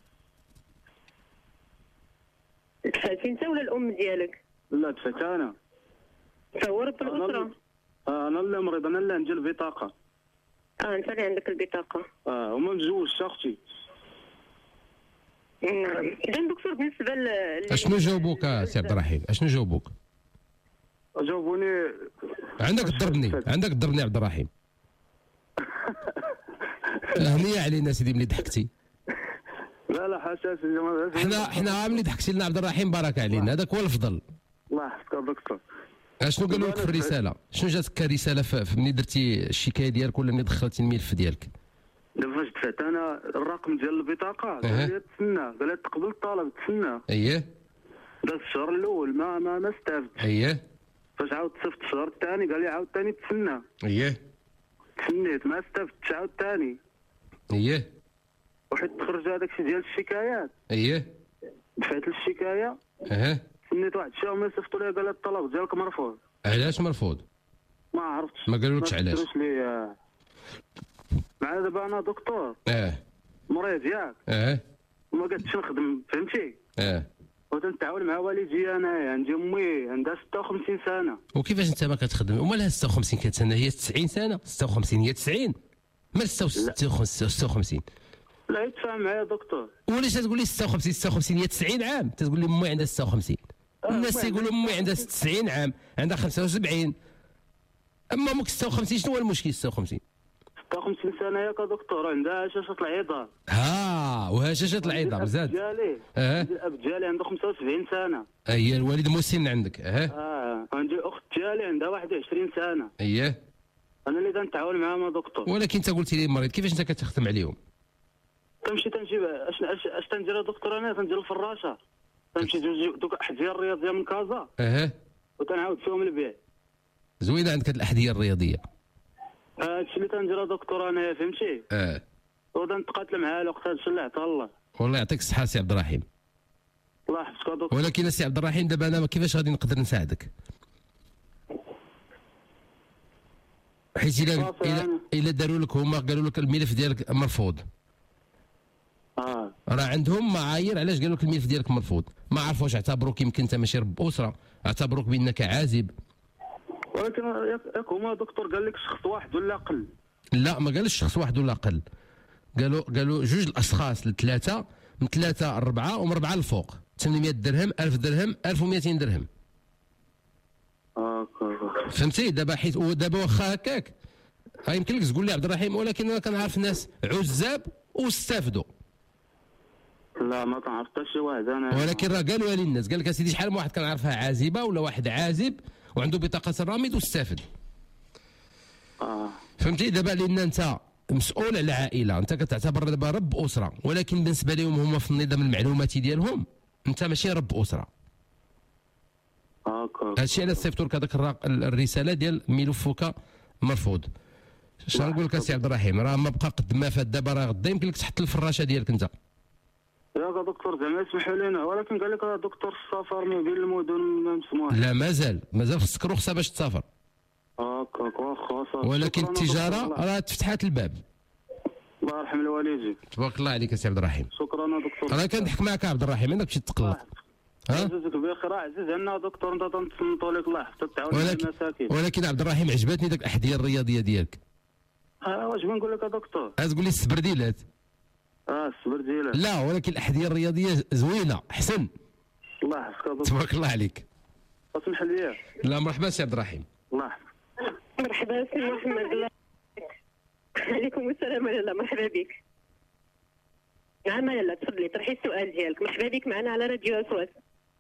Speaker 3: دفعتي انت ولا الام ديالك؟
Speaker 12: لا دفعت انا.
Speaker 3: صورت الاسره؟
Speaker 12: اه انا اللي مريض، انا اللي عندي البطاقه.
Speaker 3: اه انت اللي عندك البطاقه.
Speaker 12: اه وما متزوجش اختي.
Speaker 3: نعم. اذا دكتور بالنسبه ل
Speaker 4: اشنو جاوبوك سي عبد الرحيم؟ اشنو جاوبوك؟
Speaker 12: جاوبوني
Speaker 4: عندك تضربني عندك تضربني عبد الرحيم. هنية علينا سيدي ملي ضحكتي.
Speaker 12: لا لا حساس.
Speaker 4: حنا حنا ملي ضحكتي لنا عبد الرحيم بارك علينا، هذاك هو الفضل.
Speaker 12: الله يحفظك يا دكتور.
Speaker 4: اشنو قالوا لك في الرساله؟ شنو جاتك كرساله ملي درتي الشكايه ديالك ولا ملي دخلتي الملف ديالك؟
Speaker 12: دابا فاش دفعت انا الرقم ديال البطاقه قال لي تسنى، قال لي تقبل الطلب تسنى.
Speaker 4: اييه.
Speaker 12: داز الشهر الاول ما ما ما استافدتش.
Speaker 4: اييه.
Speaker 12: فاش عاود صفت الشهر الثاني قال لي عاود ثاني تسنى.
Speaker 4: اييه.
Speaker 12: تسنيت ما استافدتش عاود ثاني.
Speaker 4: اييه.
Speaker 12: وحيت تخرج هذاك الشيء ديال الشكايات.
Speaker 4: اييه.
Speaker 12: دفعت للشكايه.
Speaker 4: اها.
Speaker 12: تسنيت واحد الشهر ما صيفطوا لي قال لي الطلب ديالك مرفوض.
Speaker 4: علاش مرفوض؟
Speaker 12: ما عرفتش.
Speaker 4: ما قالولكش علاش؟
Speaker 12: لي مع دابا انا دكتور.
Speaker 4: اه.
Speaker 12: مريض ياك.
Speaker 4: اه.
Speaker 12: وما قادش نخدم فهمتي؟
Speaker 4: اه.
Speaker 12: وتنتعب كنتعاون مع والدي انا، عندي امي عندها ستة وخمسين سنه.
Speaker 4: وكيفاش انت ما كتخدم؟ ومالها ستة وخمسين كتسنى؟ هي تسعين سنه، ستة وخمسين هي تسعين، مال ستة وخمسين.
Speaker 12: لا يتفاهم معايا دكتور.
Speaker 4: وعلاش تقول لي ستة وخمسين؟ ستة وخمسين هي تسعين عام، تقول لي امي عندها ستة وخمسين. الناس يقولوا امي عندها تسعين عام، عندها خمسة وسبعين. اما امك ستة وخمسين، شنو هو المشكل ستة وخمسين؟
Speaker 12: ستة وخمسين سنه ياك دكتور، عندها هشاشه العظام.
Speaker 4: ها وهشاشه العظام زاد.
Speaker 12: ديالي
Speaker 4: اه
Speaker 12: الاب ديالي عنده خمسة وسبعين سنه.
Speaker 4: هي الوالد مسن عندك. اه
Speaker 12: اه عندي اخت ديالي عندها واحد وعشرين سنه.
Speaker 4: اييه
Speaker 12: انا اللي كنتعاون معاهم دكتور.
Speaker 4: ولكن انت قلت لي مريض، كيفاش انت كتخدم عليهم؟
Speaker 12: كنمشي تنجيب اش اش, أش تندير دكتور، انا تندير الفراشه، تنمشي نجيب دوك الاحذيه الرياضيه من كازا
Speaker 4: اها
Speaker 12: وتنعاود فيهم البيع.
Speaker 4: زوينه عندك هاد الاحذيه الرياضيه.
Speaker 12: هادشي اللي تندير دكتور انا، فهمتي؟
Speaker 4: اه
Speaker 12: ونتقاتل معاه الوقت، هادشي اللي عطاه الله.
Speaker 4: والله يعطيك الصحه سي عبد الرحيم.
Speaker 12: الله يحفظك دكتور.
Speaker 4: ولكن سي عبد الرحيم دابا انا كيفاش غادي نقدر نساعدك؟ حيت الا الا الا داروا لك هما قالوا لك الملف ديالك مرفوض.
Speaker 12: اه
Speaker 4: راه عندهم معايير علاش قالوا لك الملف ديالك مرفوض، ما عرفوش اعتبروك يمكن انت ماشي رب اسره، اعتبروك بانك عازب.
Speaker 12: ولكن ياك هما دكتور قال لك شخص واحد ولا اقل؟
Speaker 4: لا ما قالش شخص واحد ولا اقل، قالوا قالوا جوج الاشخاص لثلاثه، من ثلاثه لاربعه ومن اربعه لفوق، ثمانمائة درهم، ألف درهم، ألف ومئتين درهم.
Speaker 12: اه
Speaker 4: فهمتي؟ دابا حيت دابا واخا هكاك يمكن لك تقول لي عبد الرحيم، ولكن انا كنعرف ناس عزاب واستافدوا.
Speaker 12: لا ما كنعرف حتى شي واحد انا.
Speaker 4: ولكن راه قالوها للناس، قال لك اسيدي شحال من واحد كنعرفها عازبه ولا واحد عازب وعنده بطاقه الرامد واستافد.
Speaker 12: اه
Speaker 4: فهمتي؟ دابا لان انت مسؤول على عائله، انت كتعتبر دابا رب اسره، ولكن بالنسبه لهم هما في النظام المعلوماتي ديالهم انت ماشي رب اسره.
Speaker 12: هاكا
Speaker 4: هادشي علاش صيفطوا لك هذاك الرساله ديال ملفك مرفوض. شنو نقول لك سي عبد الرحيم؟ راه ما بقى قد ما فات، دابا راه غدا يمكن لك تحط الفراشه ديالك انت.
Speaker 12: يا دكتور زعما اسمحوا لنا، ولكن قال لك راه دكتور السفر ما بين المدن ما مسموح.
Speaker 4: لا مازال مازال خصك رخصه باش تسافر.
Speaker 12: هاكاك واخا.
Speaker 4: ولكن التجاره راه تفتحات الباب.
Speaker 12: الله يرحم الوالدين.
Speaker 4: تبارك الله عليك سي عبد الرحيم.
Speaker 12: شكرا دكتور.
Speaker 4: انا كنضحك معك عبد الرحيم، عندك تمشي تقلق.
Speaker 12: ها عزيزك بخير، عزيز عنا دكتور، انت تنصنتوا لك الله يحفظك، تعاون مع المساكين.
Speaker 4: ولكن عبد الرحيم عجبتني داك الاحذيه الرياضيه ديالك.
Speaker 12: اه واش بنقول لك يا دكتور؟
Speaker 4: تقول لي السبرديلات.
Speaker 12: اه السبرديلات.
Speaker 4: لا ولكن الاحذيه الرياضيه زوينه احسن.
Speaker 12: الله يحفظك دكتور.
Speaker 4: تبارك الله عليك.
Speaker 12: اسمح لي.
Speaker 4: لا مرحبا سي عبد الرحيم.
Speaker 12: الله يحفظك.
Speaker 3: مرحبا سي محمد. الله عليكم السلام. لاله مرحبا بك. نعم لاله تفضلي طرحي السؤال ديالك. مرحبا بك معنا على راديو اصوات.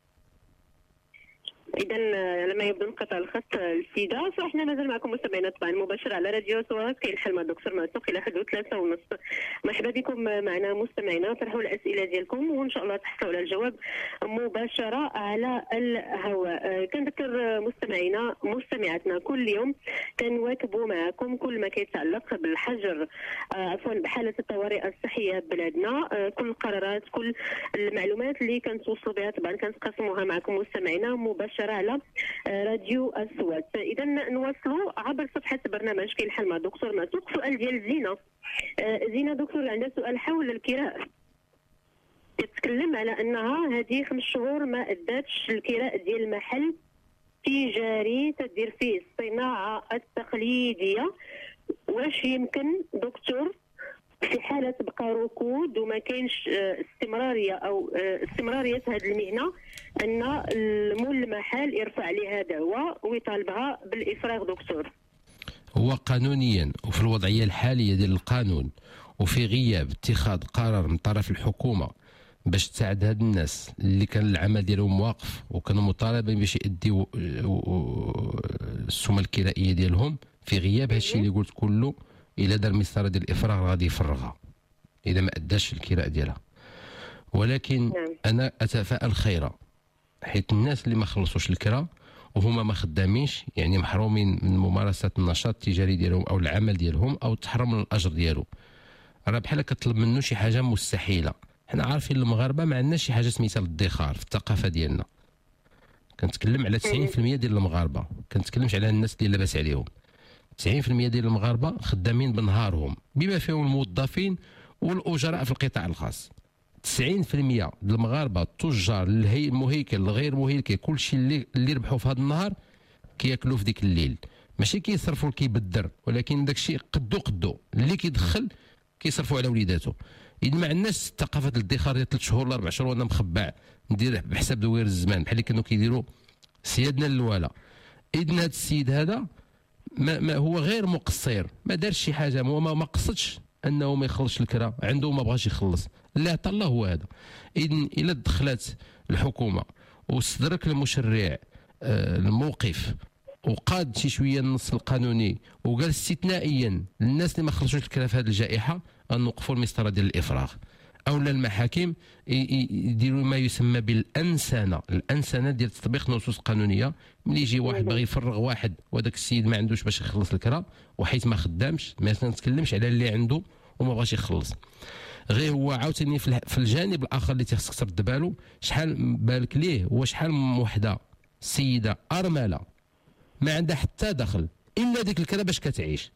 Speaker 3: اذا لما يبدو انقطاع الخط السيده، فاحنا مازال معكم مستمعينا طبعا مباشر على راديو اصوات كينحل مع الدكتور معتوق الى حدود ثلاثة ونص. مرحبا بكم معنا مستمعينا، طرحوا الاسئله ديالكم وان شاء الله تحصلوا على الجواب مباشره على الهواء. كنذكر مستمعينا مستمعاتنا كل يوم كنواكبوا معكم كل ما كيتعلق بالحجر عفوا بحاله الطوارئ الصحيه ببلادنا، كل القرارات كل المعلومات اللي كنتوصلوا بها طبعا كنتقاسموها معكم مستمعينا مباشره على راديو اصوات. اذا نواصلوا عبر صفحه برنامج كينحل مع دكتور معتوق. سؤال ديال زينه. زينه دكتور عندها سؤال حول الكراء، تتكلم على انها هذه خمس شهور ما اداتش الكراء ديال المحل تجاري تدير فيه الصناعه التقليديه. واش يمكن دكتور في حاله تبقى ركود وما كاينش استمراريه او استمراريه هذه المهنه ان مول المحل يرفع عليها دعوه ويطالبها بالافراغ دكتور؟
Speaker 4: هو قانونيا وفي الوضعيه الحاليه ديال القانون وفي غياب اتخاذ قرار من طرف الحكومه باش تساعد هاد الناس اللي كان العمل ديالهم واقف وكانوا مطالبين باش يديو السمه الكرائيه ديالهم، في غياب هادشي اللي قلت كله الى دار مسطره ديال الافراغ غادي يفرغها اذا ما اداش الكراء ديالها. ولكن انا اتفائل خيرا، حيت الناس اللي ما خلصوش الكراء وهما ما خدامينش يعني محرومين من ممارسه النشاط التجاري ديالهم او العمل ديالهم او تحرم من الاجر ديالو، راه بحال كطلب منه شي حاجه مستحيله. حنا عارفين المغاربه ما عندناش شي حاجه سميتها الادخار في الثقافه ديالنا. كنتكلم على تسعين بالمئة ديال المغاربه، كنتكلمش على الناس اللي لاباس عليهم. تسعين بالمئة ديال المغاربه خدامين بنهارهم بما فيهم الموظفين والاجراء في القطاع الخاص. تسعين بالمئة ديال المغاربه التجار الهي المهيكل الغير مهيكل كلشي اللي اللي ربحوا في هذا النهار كياكلوا في ديك الليل، ماشي كيصرفوا كيبدر، ولكن داك الشيء قدو قدو اللي كيدخل كيصرفوا على وليداتو. إذا ما عندناش ثقافه الادخار ديال ثلاث شهور ولا اربع شهور وانا مخبع ندير بحساب دوير الزمان بحال اللي كانوا كيديروا سيادنا الوالا. اذن هذا السيد هذا ما, ما هو غير مقصر، ما دارش شي حاجه، ما, ما قصدش انه ما يخلصش الكرا، عنده ما بغاش يخلص، اللي عطى الله هو هذا. اذن الا دخلت الحكومه واستدرك المشرع آه الموقف وقاد شي شويه النص القانوني وقال استثنائيا للناس اللي ما خرجوش الكرا في هذه الجائحه ان نوقفوا المسطره ديال الافراغ، او لا المحاكم يديروا ما يسمى بالانسنه، الانسنه ديال تطبيق نصوص قانونيه. ملي يجي واحد باغي يفرغ واحد وهذاك السيد ما عندوش باش يخلص الكرا وحيت ما خدامش، ما نتكلمش على اللي عنده وما بغاش يخلص، غير هو عاوتاني في الجانب الاخر اللي تخصك ترد بالو شحال بالك ليه هو شحال من وحده سيده ارمله ما عندها حتى دخل الا ديك الكرا باش كتعيش.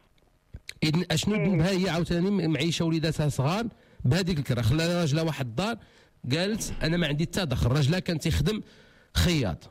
Speaker 4: اذن اشنو ذنبها هي عاوتاني معيشه وليداتها صغار بهذيك الكرا؟ خلى راجلها واحد الدار قالت انا ما عندي حتى دخل، راجلها كان تيخدم خياط،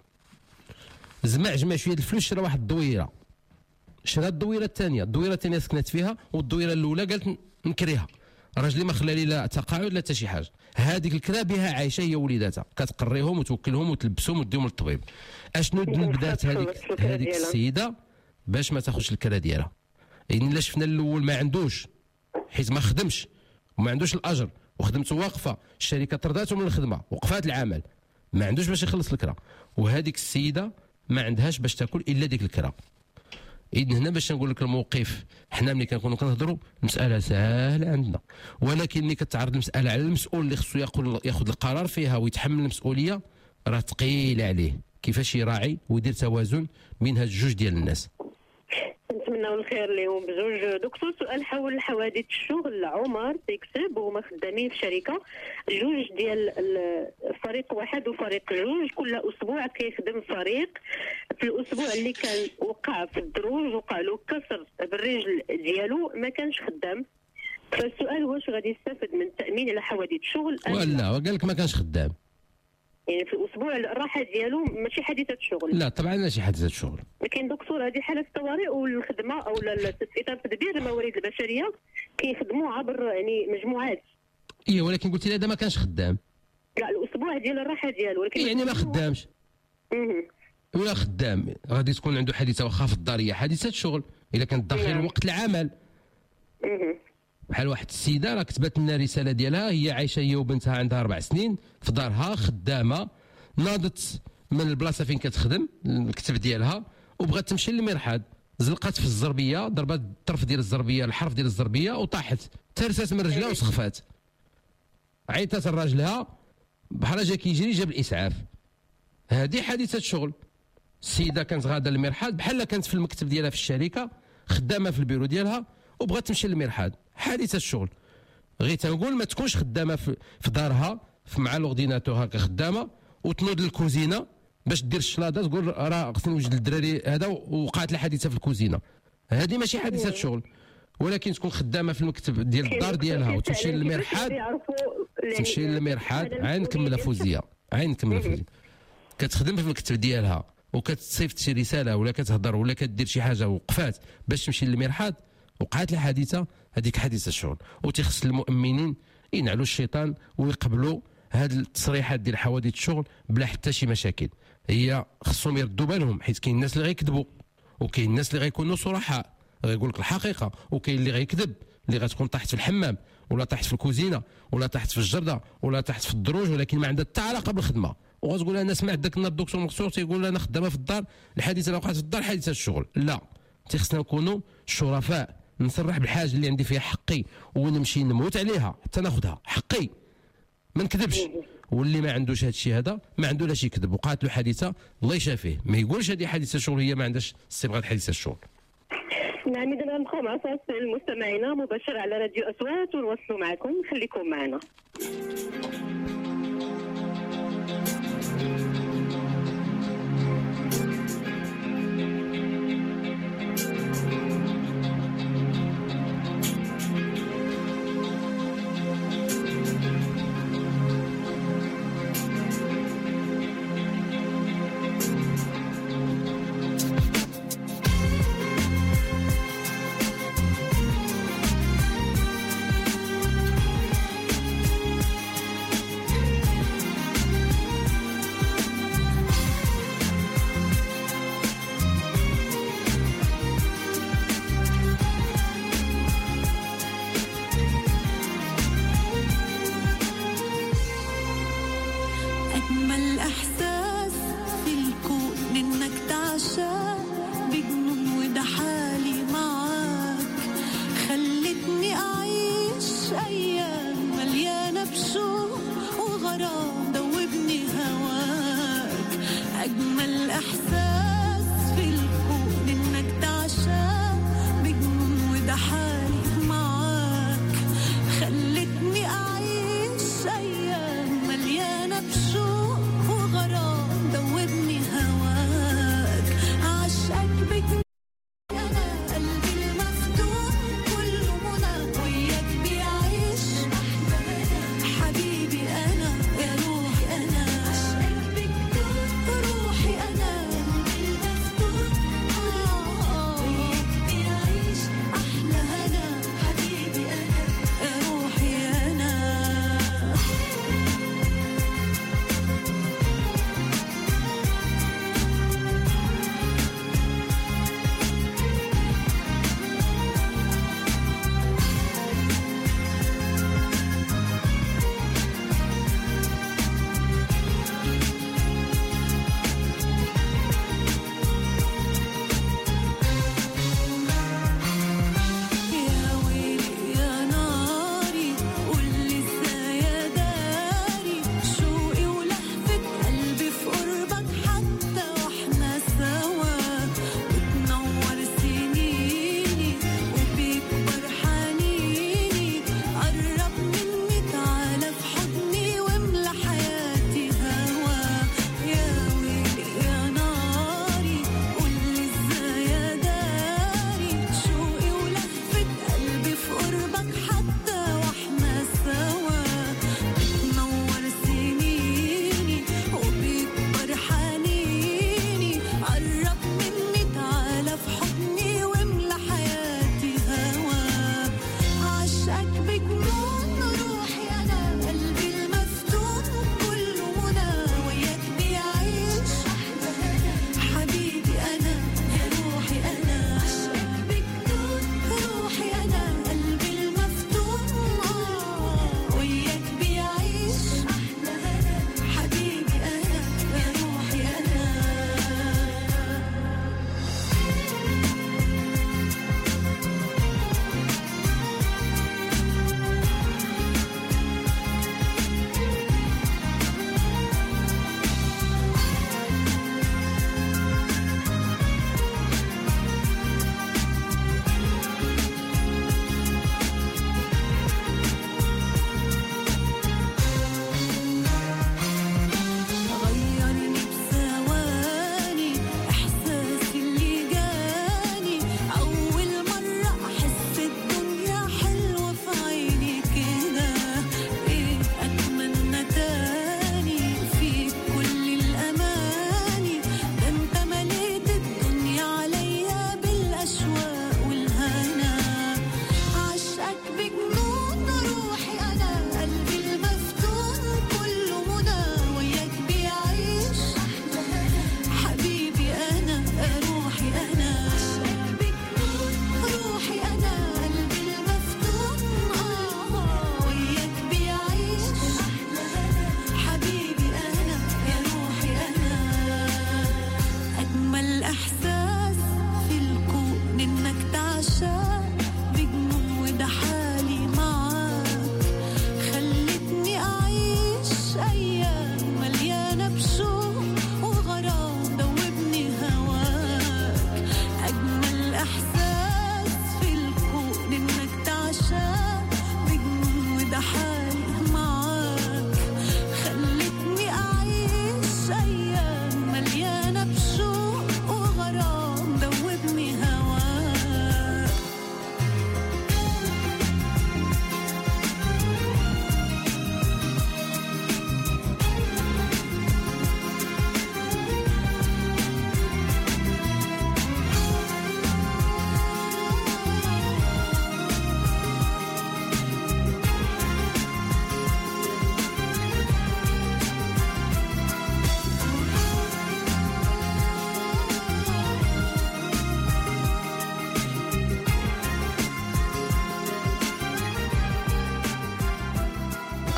Speaker 4: زمع جمع شويه الفلوس شرا واحد الدويره، شرا الدويره الثانيه، الدويره الثانيه سكنت فيها والدويره الاولى قالت نكريها، راجلي ما خلى لي لا تقاعد لا حتى شي حاجه، هذيك الكرا بها عايشه هي وليداتها، كتقريهم وتوكلهم وتلبسهم وتديهم للطبيب. اشنو الذنب دارت هذيك هذيك السيده باش ما تاخذش الكرا ديالها؟ يعني الا شفنا الاول ما عندوش حيت ما خدمش وما عندوش الاجر وخدمته واقفه، الشركه طرداته من الخدمه وقفات العمل، ما عندوش باش يخلص الكرا، وهذيك السيده ما عندهاش باش تاكل الا ديك الكرا. اذن هنا باش نقول لك الموقف، حنا ملي كنكونوا كنهضروا المساله سهله عندنا، ولكن ملي كتعرض المساله على المسؤول اللي خصو ياخذ القرار فيها ويتحمل المسؤوليه راه ثقيل عليه كيفاش يراعي ويدير توازن بين هاد الجوج ديال الناس.
Speaker 3: نتمنوا الخير لهم بزوج. دكتور سؤال حول حوادث الشغل، عمر تيكسب وهما خدامين في شركه جوج ديال فريق واحد وفريق جوج، كل اسبوع كيخدم فريق، في الاسبوع اللي كان وقع في الدروج وقع له كسر بالرجل ديالو ما كانش خدام، فالسؤال واش غادي يستافد من التامين على حوادث الشغل؟
Speaker 4: ولا قال لك ما كانش خدام،
Speaker 3: يعني في الاسبوع الراحه ديالو ماشي حادثه شغل؟
Speaker 4: لا طبعا ماشي حادثه شغل،
Speaker 3: لكن دكتور هذه حاله الطوارئ والخدمه او في اطار تدبير الموارد البشريه كيخدموا عبر يعني مجموعات.
Speaker 4: ايه ولكن قلت لي هذا ما كانش خدام.
Speaker 3: لا الاسبوع ديال الراحه ديالو، ولكن
Speaker 4: يعني ما خدامش.
Speaker 3: اها
Speaker 4: ولا خدام غادي تكون عنده حادثه واخا في الدار هي حادثه شغل الا كانت داخل وقت العمل.
Speaker 3: اها
Speaker 4: بحال واحد السيده راه كتبت لنا رساله ديالها، هي عايشه هي وبنتها عندها اربع سنين في دارها خدامه، ناضت من البلاصه فين كتخدم الكتب ديالها وبغات تمشي للمرحاض، زلقات في الزربيه، ضربات الطرف ديال الزربيه الحرف ديال الزربيه وطاحت، ترست من رجلها وسخفات، عيطات لراجلها بحال جا كيجري جاب الاسعاف. هذه حادثه شغل. السيده كانت غاده للمرحاض بحال كانت في المكتب ديالها في الشركه خدامه في البيرو ديالها وبغات تمشي للمرحاض، حادثه الشغل. غير تنقول ما تكونش خدامه في دارها مع لورديناتور هكا خدامه وتنوض للكوزينه باش دير الشلاضه تقول راه خصني نوجد الدراري هذا وقعت الحادثه في الكوزينه، هذه ماشي حادثه شغل. ولكن تكون خدامه في المكتب ديال الدار ديالها وتمشي للمرحاض، تمشي للمرحاض. عين نكملها فوزيه، عين نكملها فوزيه. كتخدم في المكتب ديالها وكتصيفط شي رساله ولا كتهضر ولا كدير شي حاجه وقفات باش تمشي للمرحاض وقعت الحادثه، هذيك حادثه الشغل. وتخص المؤمنين ينعلوا الشيطان ويقبلوا هاد التصريحات ديال حوادث الشغل بلا حتى شي مشاكل. هي خصهم يردوا بالهم حيت كاين الناس اللي غيكذبوا وكاين الناس اللي غيكونوا صرحاء غيقول لك الحقيقه، وكاين اللي غيكذب اللي غتكون طاحت في الحمام ولا طاحت في الكوزينه ولا طاحت في الجرده ولا طاحت في الدروج ولكن ما عندها حتى علاقه بالخدمه، وغتقول انا سمعت داك الدكتور مقصور تيقول انا خدامه في الدار، الحادثه اللي وقعت في الدار حادثه الشغل. لا، تيخصنا نكونوا شرفاء، نصرح بالحاجه اللي عندي فيها حقي ونمشي نموت عليها حتى ناخذها حقي، ما نكذبش. واللي ما عندوش هذا الشيء هذا ما عنده لا شي يكذب، وقعت له حادثه الله يشافيه، ما يقولش هذه حادثه شغل، هي ما عندهاش صبغه حادثه الشغل.
Speaker 3: نعم، اذا غنبقاو مع صوت المستمعين مباشر على راديو اصوات ونوصلوا معكم، خليكم معنا.
Speaker 6: أجمل إحساس في الكون إنك تعشق بجنون وده حالي معاك خلتني أعيش أيام مليانة بشوق وغرام دوبني هواك أجمل إحساس في الكون إنك تعشق بجنون وده حالي معاك خلتني أعيش أيام مليانة بشوق وغرام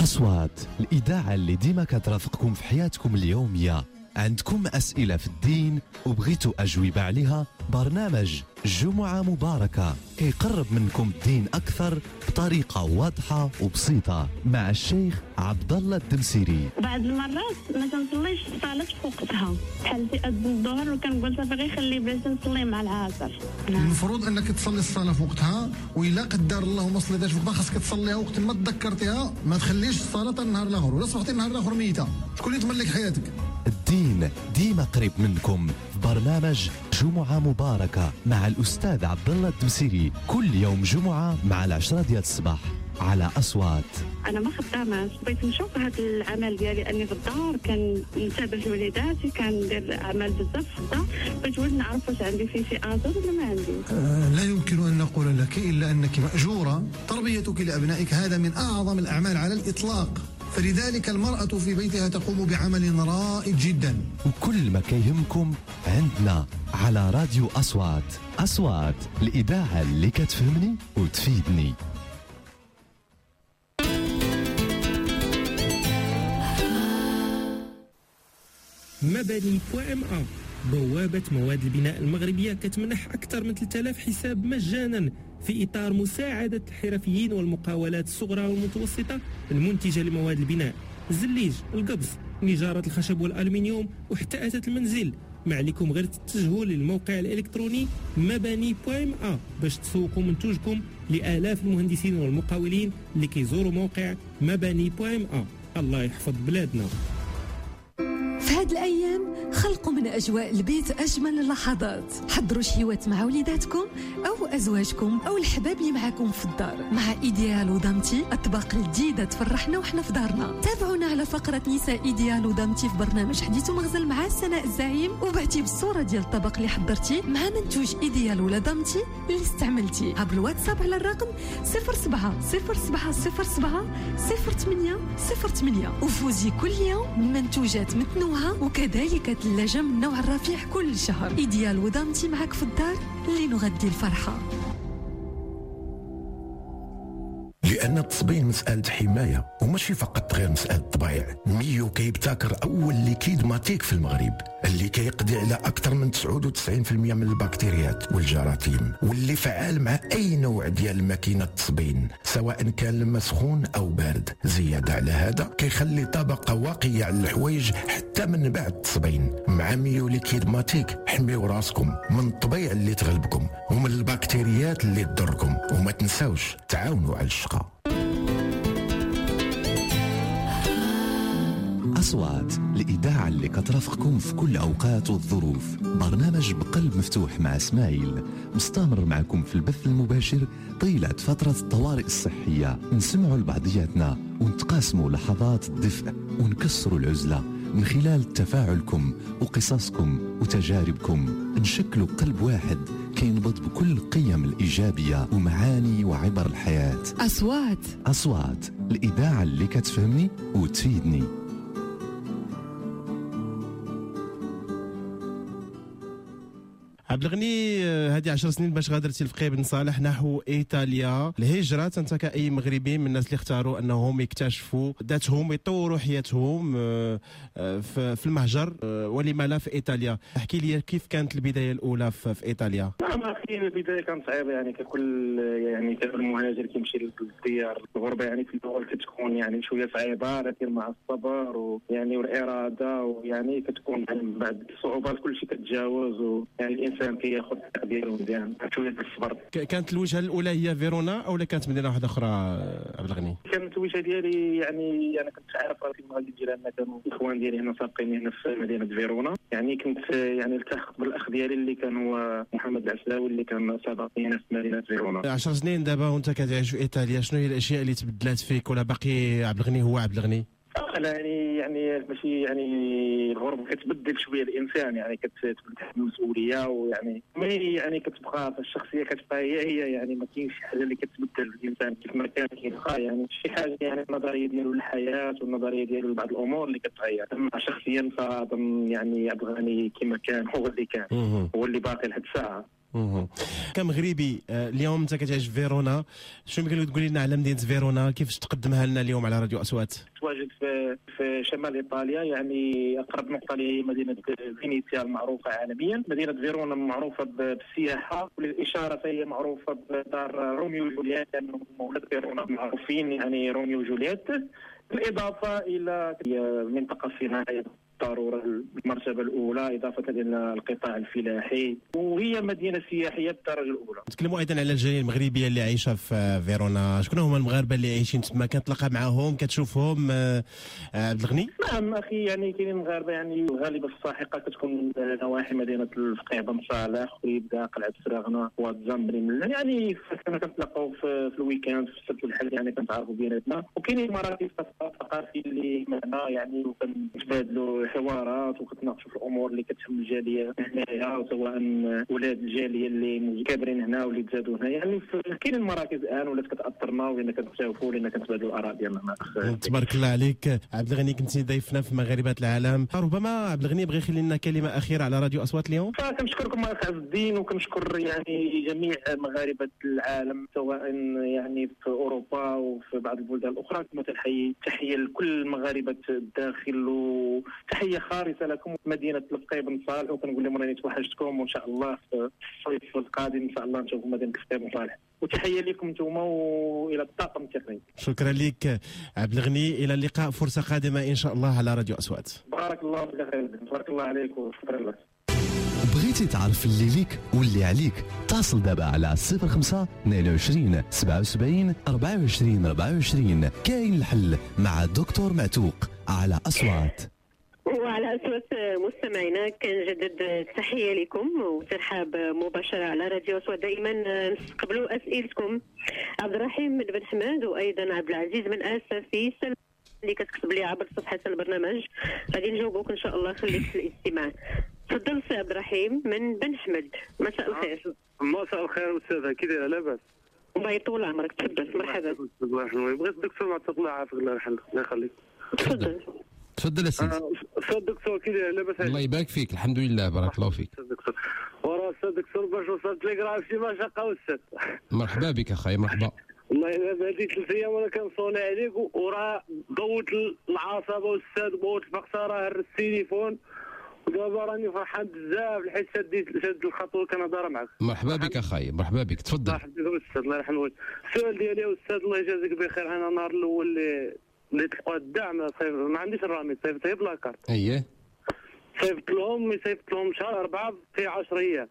Speaker 2: أصوات، الإذاعة اللي ديما كترافقكم في حياتكم اليومية. عندكم أسئلة في الدين وبغيتوا أجوبة عليها؟ برنامج جمعة مباركة كيقرب منكم الدين أكثر بطريقة واضحة وبسيطة مع الشيخ عبد الله الدمسيري.
Speaker 5: بعض المرات ما تنصليش الصلاة في وقتها، بحال في أذن الظهر وكنقول صافي غير خلي باش نصلي مع العصر.
Speaker 13: المفروض انك تصلي الصلاه في وقتها، والا قدر الله ما صليتهاش في وقتها خاصك تصليها وقت ما تذكرتيها. ما تخليش الصلاه النهار الاخر، ولا صبحتي النهار الاخر ميته. شكون اللي يضمن لك حياتك؟
Speaker 2: الدين ديما قريب منكم في برنامج جمعة مباركة مع الأستاذ عبد الله الدمسيري كل يوم جمعة مع العشرة ديال الصباح على أصوات.
Speaker 5: انا ما خداماش، بغيت نشوف هذا العمل ديالي اني في الدار كنتابع وليداتي، كندير اعمال بزاف في الدار. بغيت نعرف واش عندي فيه شي اثر ولا ما عندي.
Speaker 13: آه لا يمكن ان نقول لك الا انك ماجوره. تربيتك لابنائك هذا من اعظم الاعمال على الاطلاق، فلذلك المرأة في بيتها تقوم بعمل رائد جدا.
Speaker 2: وكل ما كيهمكم عندنا على راديو أصوات. أصوات، الإذاعة اللي كتفهمني وتفيدني.
Speaker 14: مباني بوان ام ا بوابة مواد البناء المغربية كتمنح أكثر من ثلاثة آلاف حساب مجانا في إطار مساعدة الحرفيين والمقاولات الصغرى والمتوسطة المنتجة لمواد البناء، الزليج، القبص، نجارة الخشب والألمنيوم وحتى أثاث المنزل. ما عليكم غير تتجهوا للموقع الإلكتروني مباني بوان ا باش تسوقوا منتوجكم لآلاف المهندسين والمقاولين اللي كيزوروا موقع مباني بوان ا. الله يحفظ بلادنا.
Speaker 6: في هاد الأيام خلقوا من أجواء البيت أجمل اللحظات. حضروا شهيوات مع وليداتكم أو أزواجكم أو الحباب اللي معاكم في الدار مع إيديال ودامتي، أطباق الجديدة تفرحنا وحنا في دارنا. تابعونا على فقرة نساء إيديال ودامتي في برنامج حديث ومغزل مع سناء الزعيم، وبعتي بالصورة ديال الطبق اللي حضرتي مع منتوج إيديال ولا دامتي اللي استعملتي عبر الواتساب على الرقم صفر سبعة صفر سبعة صفر سبعة صفر ثمانية صفر ثمانية، وفوزي كل يوم بمنتوجات متنوعة وكذلك ثلاجة من نوع الرفيع كل شهر. إيديال ودامتي معك في الدار لنغذي الفرحة.
Speaker 7: لأن التصبين مسألة حماية وماشي فقط غير مسألة طبيعة. ميو كيبتكر أول ليكيد ماتيك في المغرب اللي كيقضي على أكثر من تسعة وتسعين بالمئة من البكتيريات والجراثيم، واللي فعال مع أي نوع ديال ماكينة التصبين سواء كان الماء سخون أو بارد. زيادة على هذا كيخلي طبقة واقية على الحوايج حتى من بعد التصبين. مع ميو ليكيد ماتيك حميو راسكم من الطبيعة اللي تغلبكم ومن البكتيريات اللي تضركم، وما تنساوش تعاونوا على الشقة.
Speaker 2: أصوات، الإذاعة اللي كترافقكم في كل أوقات والظروف. برنامج بقلب مفتوح مع إسماعيل مستمر معكم في البث المباشر طيلة فترة الطوارئ الصحية. نسمعوا لبعضياتنا ونتقاسموا لحظات الدفء ونكسروا العزلة من خلال تفاعلكم وقصصكم وتجاربكم. نشكلوا قلب واحد كينبض بكل القيم الإيجابية ومعاني وعبر الحياة.
Speaker 6: أصوات
Speaker 2: أصوات، الإذاعة اللي كتفهمني وتفيدني.
Speaker 15: عبد الغني، هذه عشر سنين باش غادرتي الفقيه بن صالح نحو ايطاليا. الهجره انت كاي مغربي من الناس اللي اختاروا انهم يكتشفوا ذاتهم ويطوروا حياتهم في المهجر، ولما لا في ايطاليا. احكي لي كيف كانت البدايه الاولى في ايطاليا؟
Speaker 12: نعم اخي، البدايه كانت صعيبه يعني ككل يعني ككل مهاجر كيمشي للديار. الغربه يعني في الاول كتكون يعني شويه صعيبه، لكن مع الصبر ويعني والاراده ويعني كتكون من بعد الصعوبات كل شيء كتجاوز، ويعني الانسان كياخذ الحق ديالو مزيان شويه ديال الصبر. كانت
Speaker 15: الوجهه الاولى هي فيرونا او كانت مدينه واحده اخرى عبد الغني؟
Speaker 12: كانت الوجهه ديالي يعني انا كنت عارف راسي المغرب ديالنا كانوا الاخوان ديالي هنا ساقين هنا في مدينه فيرونا. يعني كنت يعني التحقت بالاخ ديالي اللي كان هو محمد العسلاوي اللي كان سابقني هنا في مدينه فيرونا.
Speaker 15: عشر سنين دابا وانت كتعيش في ايطاليا، شنو هي الاشياء اللي تبدلات فيك ولا باقي عبد الغني هو عبد الغني؟
Speaker 12: لا يعني يعني ماشي يعني الغربه كتبدل شويه الانسان، يعني كتبدل المسؤوليه ويعني مي يعني كتبقى الشخصيه كتبقى هي هي يعني ما كاينش شي حاجه اللي كتبدل الانسان كيف ما كان كيبقى. يعني شي حاجه يعني النظريه ديالو للحياه والنظريه ديالو لبعض الامور اللي كتغير. اما شخصيا فاظن يعني عبد الغني كما كان هو اللي كان هو اللي باقي لحد الساعه.
Speaker 15: كمغربي اليوم انت كتعيش في فيرونا، شنو يمكن لك تقول لنا على مدينه فيرونا، كيفاش تقدمها لنا اليوم على راديو اصوات؟
Speaker 12: تواجد في في شمال ايطاليا، يعني اقرب نقطه لي هي مدينه فينيسيا المعروفه عالميا. مدينه فيرونا معروفه بالسياحه، وللاشاره فهي معروفه بدار روميو وجولييت، لانه اولاد فيرونا معروفين يعني روميو وجولييت، بالاضافه الى منطقه صناعيه ضرورة المرتبة الأولى، إضافة إلى القطاع الفلاحي، وهي مدينة سياحية بالدرجة الأولى.
Speaker 15: نتكلموا أيضا على الجالية المغربية اللي عايشة في فيرونا، شكون هما المغاربة اللي عايشين تما؟ كتلاقى معاهم كتشوفهم عبد الغني؟
Speaker 12: نعم أخي، يعني كاينين مغاربة يعني غالبا الساحقة كتكون نواحي مدينة الفقيه بن صالح، خريبكا، قلعة فراغنا، واتزامبري، يعني كنا كنتلاقاو في, في الويكاند في السبت والحد، يعني كنتعرفوا بيناتنا، وكاينين مراكز ثقافية اللي معنا يعني وكنتبادلوا حوارات وكتناقشوا في الامور اللي كتهم الجاليه هنايا، سواء ولاد الجاليه اللي كابرين هنا واللي تزادوا هنا، يعني كاين المراكز الان ولات كتاثرنا ولينا كنتشافوا ولينا كنتبادلوا الاراء ديالنا.
Speaker 15: تبارك الله عليك عبد الغني، كنتي ضيفنا في مغاربه العالم. ربما عبد الغني بغى يخلي لنا كلمه اخيره على راديو اصوات اليوم.
Speaker 12: فكنشكركم اخ عز الدين، وكنشكر يعني جميع مغاربه العالم سواء يعني في اوروبا وفي بعض البلدان الاخرى. كما تحيي تحيه لكل مغاربه الداخل، وتحيه خالصه لكم مدينه الفقيه بن صالح، وكنقول لهم راني توحشتكم، وان شاء الله في الصيف القادم ان شاء الله نشوفوا مدينه الفقيه بن صالح. وتحيه لكم انتم والى الطاقم التقني.
Speaker 15: شكرا لك عبد الغني، الى اللقاء، فرصه قادمه ان شاء الله على راديو اصوات.
Speaker 12: بارك الله فيك خير، بارك الله عليك وشكرا لك.
Speaker 2: بغيتي تعرف اللي ليك واللي عليك؟ اتصل دابا على صفر خمسة اثنين وعشرين سبعة وسبعين أربعة وعشرين أربعة وعشرين. كاين الحل مع دكتور معتوق على أصوات.
Speaker 3: وعلى أصوات مستمعينا كنجدد التحية لكم وترحاب مباشرة على راديو أصوات. دائما نستقبلوا أسئلتكم. عبد الرحيم بن حماد وأيضا عبد العزيز من أساسي اللي كتكتب لي عبر صفحة البرنامج، غادي نجاوبوك إن شاء الله. خليك في الاستماع. تفضل سي عبد الرحيم من بن حمد. مساء الخير.
Speaker 16: مساء الخير أستاذة، كي دايرة؟ لاباس؟
Speaker 3: الله يطول عمرك، تفضل. مرحبا.
Speaker 16: الله يحفظك. بغيت الدكتور معتوق الله يعافيك الله يرحمك الله يخليك.
Speaker 3: تفضل.
Speaker 4: تفضل يا سيدي.
Speaker 16: استاذ الدكتور كي داير؟ لاباس؟
Speaker 4: الله يبارك فيك، الحمد لله، بارك الله فيك.
Speaker 16: استاذ الدكتور وراه استاذ الدكتور باش وصلت لك راه شي مشقه استاذ.
Speaker 4: مرحبا بك اخاي، مرحبا.
Speaker 16: والله الا هذه ثلاث ايام وانا كنصوني عليك، وراه ضوت العصبه استاذ، ضوت الفقصه، راه هرس التليفون، ودابا راني فرحان بزاف الحيت شديت شد الخطوه كنهضر معك.
Speaker 4: مرحبا بك اخاي، مرحبا بك، تفضل.
Speaker 16: الله يحفظك استاذ، الله يرحمه. السؤال ديالي يا استاذ الله يجازيك بخير، انا النهار الاول اللي اللي تلقى الدعم ما عنديش الرامي، صيفط هي بلا كارت.
Speaker 4: اييه
Speaker 16: صيفط لهم صيفط لهم شهر أربعة في عشرة ايام.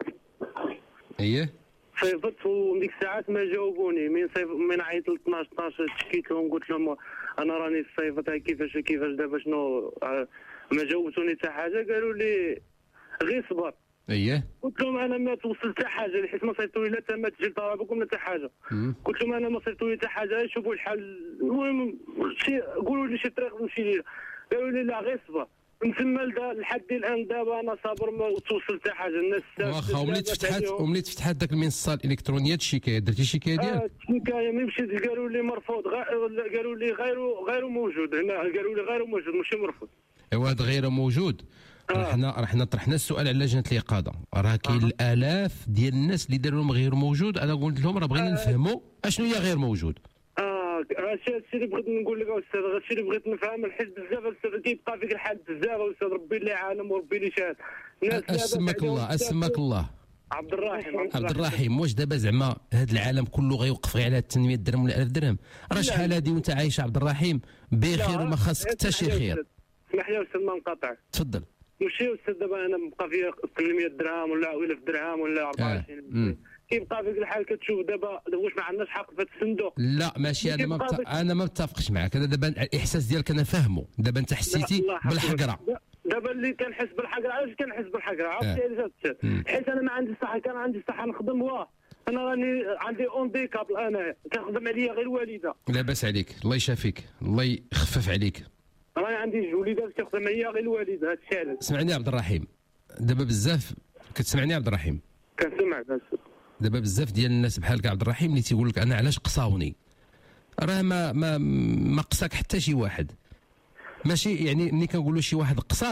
Speaker 4: اييه
Speaker 16: صيفط وديك الساعات ما جاوبوني. من صيف من عيط ل اثناش اثناش شكيت لهم قلت لهم انا راني صيفط كيفاش كيفاش دابا شنو، ما جاوبتوني حتى حاجه. قالوا لي غير صبر.
Speaker 4: اييه
Speaker 16: قلت لهم انا ما توصل حتى حاجه، حيت ما صيفطوا لي لا تما تسجيل طلبكم لا حتى حاجه. قلت لهم انا ما صيفطوا لي حتى حاجه، شوفوا الحل. المهم شي قولوا لي شي طريق نمشي ليها. قالوا لي لا غير صبر. من تما لحد الان دابا انا صابر ما توصل حتى حاجه. الناس
Speaker 4: واخا ومليت فتحات ومليت فتحات ذاك المنصه الالكترونيه الشكايه، درتي شكايه ديالك؟
Speaker 16: اه الشكايه ملي مشيت قالوا لي مرفوض، قالوا لي غير غير موجود هنا، قالوا لي غير موجود ماشي مرفوض.
Speaker 4: ايوا هذا غير موجود. رحنا رحنا طرحنا السؤال على لجنه الإقاضة، راه كاين آه. الالاف ديال الناس اللي داروا لهم غير موجود. انا قلت لهم راه بغينا آه. نفهموا اشنو هي غير موجود.
Speaker 16: اه هادشي اللي بغيت نقول لك استاذ، هادشي اللي بغيت نفهم، الحيت بزاف استاذ كيبقى فيك الحال بزاف استاذ، ربي اللي عالم وربي اللي شاهد.
Speaker 4: اسمك الله اسمك الله
Speaker 16: عبد الرحيم.
Speaker 4: عبد الرحيم، واش دابا زعما هذا العالم كله غيوقف غير على ثمانمية درهم ولا ألف درهم؟ راه شحال هادي وانت عايش عبد الرحيم بخير وما خاصك حتى شي خير.
Speaker 16: اسمح لي استاذ ما نقاطعك.
Speaker 4: تفضل.
Speaker 16: ماشي استاذ دابا انا بقى فيا ثمانمية درهم ولا ألف درهم ولا أربعة وعشرين. آه. كيبقى فيك الحال كتشوف دابا واش ما عندناش حق في الصندوق.
Speaker 4: لا ماشي، انا ما بت... انا ما متفقش معك. انا دابا الاحساس ديالك انا فاهمه، دابا انت حسيتي بالحقره.
Speaker 16: دابا اللي كنحس بالحقره، علاش كنحس بالحقره؟ عرفتي علاش؟ حيت انا ما عنديش الصحه، كان عندي الصحه نخدم. واه انا راني عندي انديكاب انا كنخدم عليا غير الوالده.
Speaker 4: لاباس عليك، الله يشافيك، الله يخفف عليك.
Speaker 16: راني عندي جوج وليدات كتخدم عليا غير الوالده، هذا الشيء علاش.
Speaker 4: سمعني عبد الرحيم، دابا بزاف كتسمعني عبد الرحيم؟
Speaker 16: كنسمعك.
Speaker 4: دابا بزاف ديال الناس بحالك عبد الرحيم اللي تيقول لك انا علاش قصاوني، راه ما ما ما قصاك حتى شي واحد. ماشي يعني ملي كنقولوا شي واحد قصاك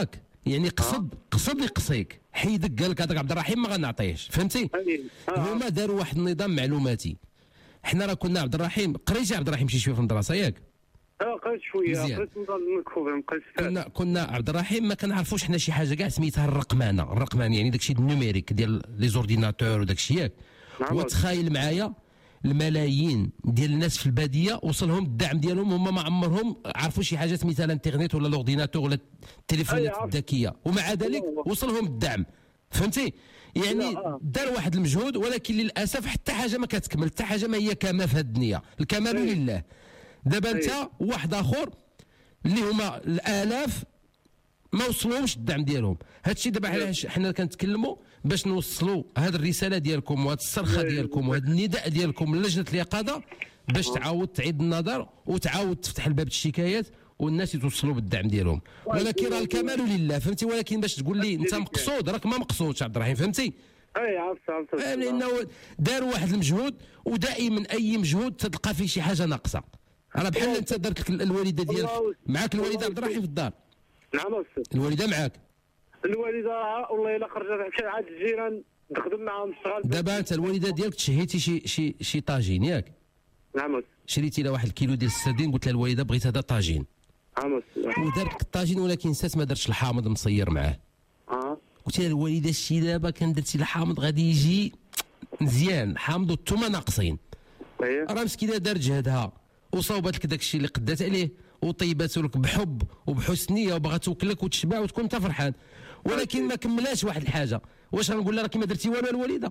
Speaker 4: يعني قصد قصد يقصيك، حيدك قال لك هذاك عبد الرحيم ما غنعطيهش، فهمتي؟ هما داروا واحد النظام معلوماتي. حنا راه كنا عبد الرحيم، قريتي عبد الرحيم شي شويه في المدرسه ياك؟
Speaker 16: اه قريت شويه، قريت مكتوب
Speaker 4: كنا كنا عبد الرحيم ما كنعرفوش حنا شي حاجه كاع سميتها الرقمنه، الرقمنه يعني داكشي النوميريك ديال لي زورديناتور وداكشي ياك. وتخايل معايا الملايين ديال الناس في الباديه وصلهم الدعم ديالهم، هما ما عمرهم عرفوا شي حاجه سميتها الانترنت ولا الاورديناتور ولا التليفونات الذكيه، ومع ذلك وصلهم الدعم، فهمتي؟ يعني دار واحد المجهود، ولكن للاسف حتى حاجه ما كتكمل، حتى حاجه ما هي كما في هذه الدنيا، الكمال لله. دابا انت واحد اخر اللي هما الالاف ما وصلوش الدعم ديالهم. هذا الشيء دابا علاش حنا كنتكلموا باش نوصلوا هذه الرساله ديالكم وهذه الصرخه ديالكم وهذا النداء ديالكم للجنه اليقظه باش تعاود تعيد النظر وتعاود تفتح الباب الشكايات والناس يتوصلوا بالدعم ديالهم. ولكن راه الكمال لله، فهمتي؟ ولكن باش تقول لي انت مقصود، راك ما مقصودش عبد الرحيم، فهمتي؟
Speaker 16: اي عرفت عرفت
Speaker 4: لانه داروا واحد المجهود، ودائما اي مجهود تلقى فيه شي حاجه ناقصه. انا بحال انت درت لك الوالده ديالك، معاك الوالده عبد الرحيم في الدار؟
Speaker 16: نعم استاذ.
Speaker 4: الوالده معاك؟
Speaker 16: الوالده والله الا خرجت مشات عند الجيران تخدم معاهم الشغل.
Speaker 4: دابا انت الوالده ديالك تشهيتي شي شي شي طاجين ياك؟
Speaker 16: نعم استاذ.
Speaker 4: شريتي لها واحد الكيلو ديال السردين، قلت لها الوالده بغيت هذا طاجين.
Speaker 16: نعم استاذ.
Speaker 4: ودارت لك الطاجين ولكن نسات ما درتش الحامض مصير معاه.
Speaker 16: اه
Speaker 4: قلت لها الوالده شتي دابا كان درتي الحامض غادي يجي مزيان، الحامض والثومه ناقصين.
Speaker 16: اييه
Speaker 4: راه مسكينه دارت جهدها وصوبت لك داك الشيء اللي قدات عليه وطيبات لك بحب وبحسن نيه وبغات توكلك وتشبع وتكون انت فرحان، ولكن ما كملاش واحد الحاجه. واش غنقول لها راكي ما درتي والو الوالده؟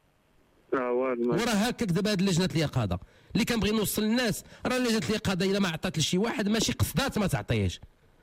Speaker 16: اه والو.
Speaker 4: وراه هكاك دابا هاد لجنه اليقظه اللي كنبغي نوصل للناس، راه لجنه اليقظه الا ما عطات لشي واحد ماشي قصدات ما تعطيهش،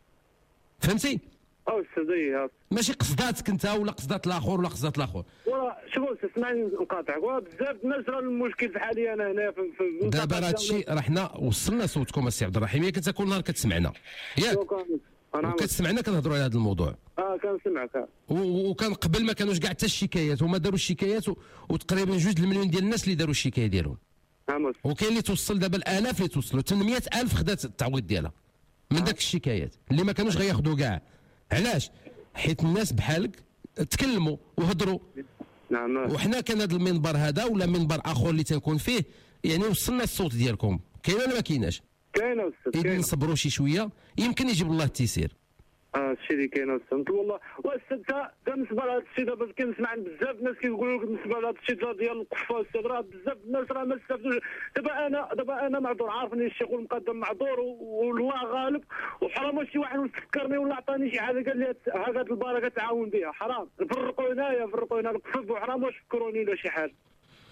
Speaker 4: فهمتي؟
Speaker 16: اه استاذ.
Speaker 4: ماشي قصداتك انت ولا قصدات الاخر ولا قصدات الاخر.
Speaker 16: وراه شوف استاذ اسمعني نقاطعك، وراه بزاف الناس راه المشكل بحالي انا هنا في, في
Speaker 4: دابا راه هذا الشيء راه حنا وصلنا صوتكم السي عبد الرحيم، ياك انت كل نهار كتسمعنا ياك؟ وكتسمعنا كنهضروا على هذا الموضوع.
Speaker 16: اه كنسمعك.
Speaker 4: وكان قبل ما كانوش كاع حتى الشكايات، هما داروا الشكايات وتقريبا جوج المليون ديال الناس اللي داروا الشكايه ديالهم.
Speaker 16: نعم.
Speaker 4: وكاين اللي توصل دابا الالاف اللي توصلوا، ثمانمئة ألف خدات التعويض ديالها من داك الشكايات اللي ما كانوش غياخذوا كاع. علاش؟ حيت الناس بحالك تكلموا وهضروا.
Speaker 16: نعم.
Speaker 4: وحنا كان هذا المنبر هذا ولا منبر اخر اللي تنكون فيه يعني وصلنا الصوت ديالكم. كاين ولا ما كايناش؟
Speaker 16: كاين استاذ.
Speaker 4: اذا نصبروا شي شويه يمكن يجيب الله التيسير.
Speaker 16: اه الشيء اللي كاين استاذ والله. واستاذ بالنسبه لهذا الشيء دابا كنسمع عن بزاف الناس كيقولوا لك بالنسبه لهذا الشيء ديال القفه استاذ، راه بزاف الناس راه ما استافدوش. دابا انا دابا انا معذور، عارف اني الشيخ المقدم معذور والله غالب، وحرام شي واحد فكرني ولا عطاني شي حاجه قال لي هذا البركه تعاون بها، حرام فرقوا هنايا فرقوا هنا القفف، وحرام واش فكروني ولا شي حاجه.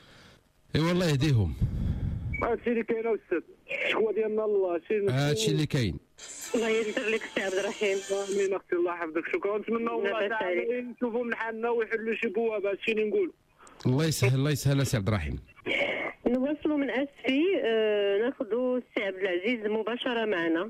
Speaker 4: اي والله يهديهم.
Speaker 16: هادشي اللي كاين استاذ، الشكوى ديالنا الله شي
Speaker 4: هادشي اللي كاين.
Speaker 3: الله ييسر لك السي عبد الرحيم.
Speaker 16: امين اختي الله يحفظك، شكرا. نتمنى والله تعالى نشوفوا من حالنا ويحلوا شي بوابه، هادشي اللي نقول.
Speaker 4: الله يسهل الله يسهل السي عبد الرحيم.
Speaker 3: نواصلوا من اسفي آه ناخذوا السي عبد العزيز مباشره معنا.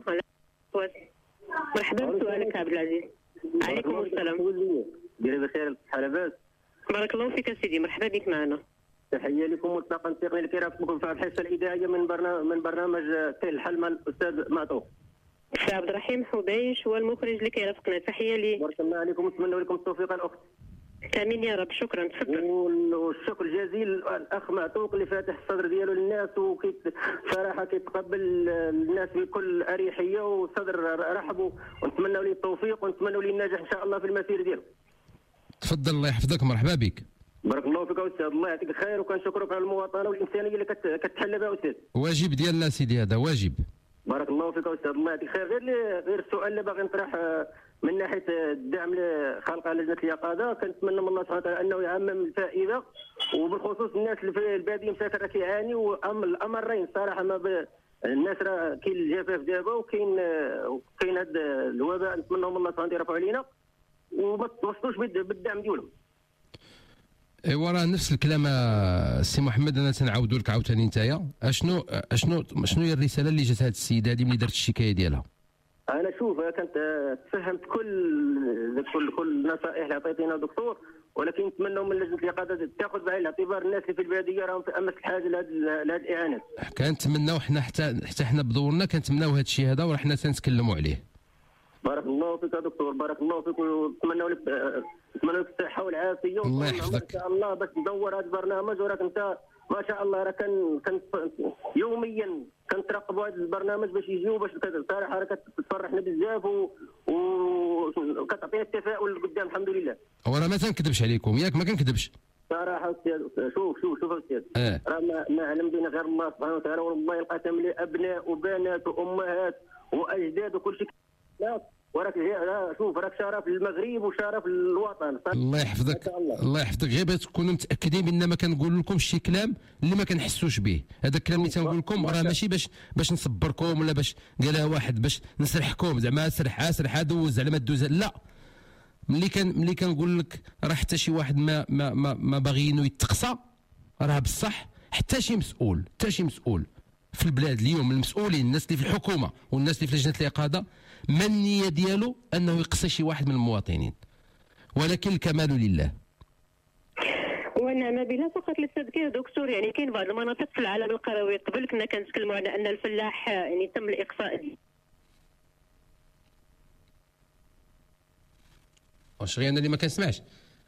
Speaker 3: مرحبا بسؤالك عبد العزيز. عليكم السلام.
Speaker 17: ديري بخير الصحه لاباس؟
Speaker 3: بارك الله فيك سيدي، مرحبا بك معنا.
Speaker 17: تحيه لكم والطاقم التقني الكرام بكم في الحصه الاذاعيه من برنامج من برنامج كاين الحل مع الاستاذ معطوف.
Speaker 3: السي عبد الرحيم حبيش هو المخرج اللي كيرافقنا، تحيه لي.
Speaker 17: بارك الله عليكم ونتمنى لكم التوفيق الاخت.
Speaker 3: امين يا رب، شكرا. تفضل.
Speaker 17: والشكر الجزيل الاخ معطوق اللي فاتح الصدر ديالو للناس، وكيت صراحه كيتقبل الناس بكل اريحيه وصدر رحب، ونتمنى له التوفيق ونتمنى له النجاح ان شاء الله في المسير ديالو.
Speaker 4: تفضل الله يحفظك، مرحبا بك.
Speaker 17: بارك الله فيك استاذ، الله يعطيك الخير، وكنشكرك على المواطنه والانسانيه اللي كتحلى بها استاذ.
Speaker 4: واجب ديالنا سيدي، هذا واجب.
Speaker 17: بارك الله فيك استاذ، الله يعطيك الخير. غير غير السؤال اللي باغي نطرح من ناحيه الدعم لخلق لجنه اليقظه، كنتمنى من الله سبحانه وتعالى انه يعمم الفائده، وبالخصوص الناس اللي في الباديه مساكن راه كيعاني، والامرين صراحه ما ب... الناس راه كاين الجفاف دابا وكاين وكاين هذا الوباء، نتمنى من الله سبحانه وتعالى يرفعوا علينا وما توصلوش بالدعم ديالهم.
Speaker 4: ايوا راه نفس الكلام السي محمد، انا تنعاودوا لك عاوتاني نتايا اشنو اشنو شنو هي الرساله اللي جات هذه السيده هذه ملي دارت الشكايه ديالها؟
Speaker 17: انا شوف كنت تفهمت كل كل كل النصائح اللي عطيتينا دكتور، ولكن نتمنى من لجنه اليقظه تاخذ بعين الاعتبار الناس اللي في الباديه راهم في امس الحاجه لهذه الاعانات.
Speaker 4: كنتمناو حنا حتى حتى حنا بدورنا كنتمناو هذا الشيء هذا ورحنا تنتكلموا عليه.
Speaker 17: بارك الله فيك يا دكتور، بارك الله فيك، ونتمنى لك نتمنى لك الصحه والعافيه
Speaker 4: الله يحفظك
Speaker 17: ان شاء الله باش تدور هذا البرنامج. وراك انت ما شاء الله راه كان كان يوميا كنترقبوا هذا البرنامج باش يجيو، باش صراحه راه كتفرحنا بزاف وكتعطينا التفاؤل لقدام الحمد لله.
Speaker 4: وانا ما تنكذبش عليكم ياك، ما كنكذبش
Speaker 17: صراحه استاذ. شوف شوف شوف استاذ،
Speaker 4: اه.
Speaker 17: راه ما, ما علم بنا غير الله سبحانه وتعالى، والله القسم لي ابناء وبنات وامهات واجداد وكل شيء. لا وراك شوف راك شرف للمغرب وشرف للوطن.
Speaker 4: الله يحفظك الله يحفظك. غير باش تكونوا متاكدين بان ما كنقول لكم شي كلام اللي ما كنحسوش به. هذا الكلام اللي تنقول لكم راه ماشي باش باش نصبركم ولا باش قالها واحد باش نسرحكم زعما سرح سرح دوز على ما دوز، لا. ملي كان ملي كنقول لك راه حتى شي واحد ما ما ما, ما باغيينو يتقصى، راه بصح حتى شي مسؤول حتى شي مسؤول في البلاد اليوم، المسؤولين الناس اللي في الحكومه والناس اللي في لجنه الاقاده، ما النيه ديالو انه يقصي شي واحد من المواطنين، ولكن الكمال لله.
Speaker 3: ونعم بالله. فقط للصدق يا دكتور، يعني كاين بعض المناطق في العالم القروي قبل كنا كنتكلموا على ان الفلاح يعني تم الاقصاء.
Speaker 4: واش غير انا اللي ما كنسمعش؟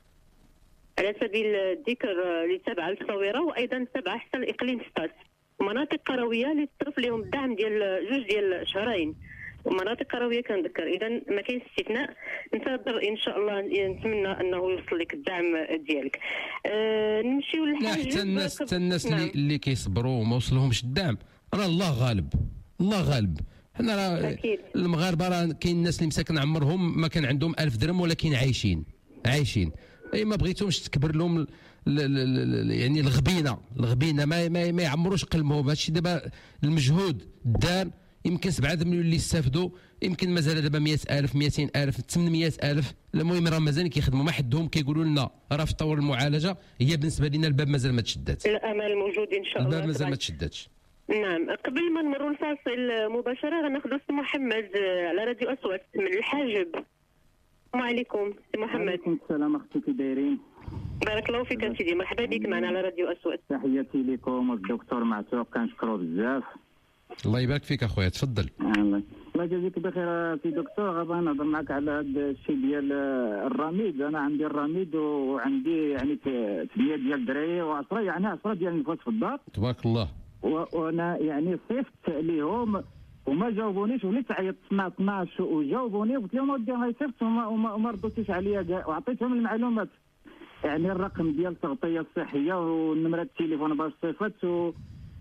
Speaker 3: على سبيل الذكر لسبعه التصويره وايضا سبعه حتى الاقليم ستات، مناطق قرويه اللي تصرف لهم الدعم ديال جوج ديال شهرين، ومناطق قرويه كنذكر. اذا ما كاينش استثناء، ننتظر ان شاء الله، نتمنى انه يوصل لك الدعم ديالك. أه نمشيو للحاجه.
Speaker 4: لا حتى الناس حتى الناس اللي, نعم. اللي كيصبروا وما وصلهمش الدعم، راه الله غالب الله غالب. حنا راه المغاربه راه كاين الناس اللي مساكن عمرهم ما كان عندهم ألف درهم ولكن عايشين عايشين اي ما بغيتهمش تكبر لهم ل ل ل يعني الغبينه الغبينه ما ما, ما يعمروش قلبهم. هادشي دابا المجهود دار، يمكن سبعة مليون اللي استافدوا، يمكن مازال دابا مئة ألف مئتين ألف ثمانمئة ألف. المهم راه مازال كيخدموا، ما حدهم كيقولوا لنا راه في طور المعالجه. هي بالنسبه لنا الباب مازال ما تشدات،
Speaker 3: الامل موجود ان شاء الله،
Speaker 4: الباب مازال ما تشداتش.
Speaker 3: نعم. قبل ما نمروا الفاصل مباشره غناخذ السي محمد على راديو اصوات من الحاجب. السلام عليكم سي محمد.
Speaker 18: وعليكم السلام اختي، كي دايرين؟
Speaker 3: بارك الله فيك سيدي، مرحبا بك معنا على راديو اصوات.
Speaker 18: تحياتي لكم والدكتور معتوق، كنشكرو بزاف.
Speaker 4: الله يبارك فيك اخويا، تفضل.
Speaker 18: الله الله يجازيك بخير سي دكتور. غابا نهضر معك على هذا الشيء ديال الرميد. انا عندي الرميد وعندي يعني ثمانية ديال الدراري وعشرة، يعني عشرة ديال النفوس في الدار
Speaker 4: تبارك الله.
Speaker 18: وانا يعني صيفط ليهم وما جاوبونيش، وليت عيطت مع اثناش وجاوبوني وقلت لهم ودي انا صيفط وما, وما, وما ردوش عليا كاع، وعطيتهم المعلومات يعني الرقم ديال التغطيه الصحيه ونمره التليفون باش صيفط و...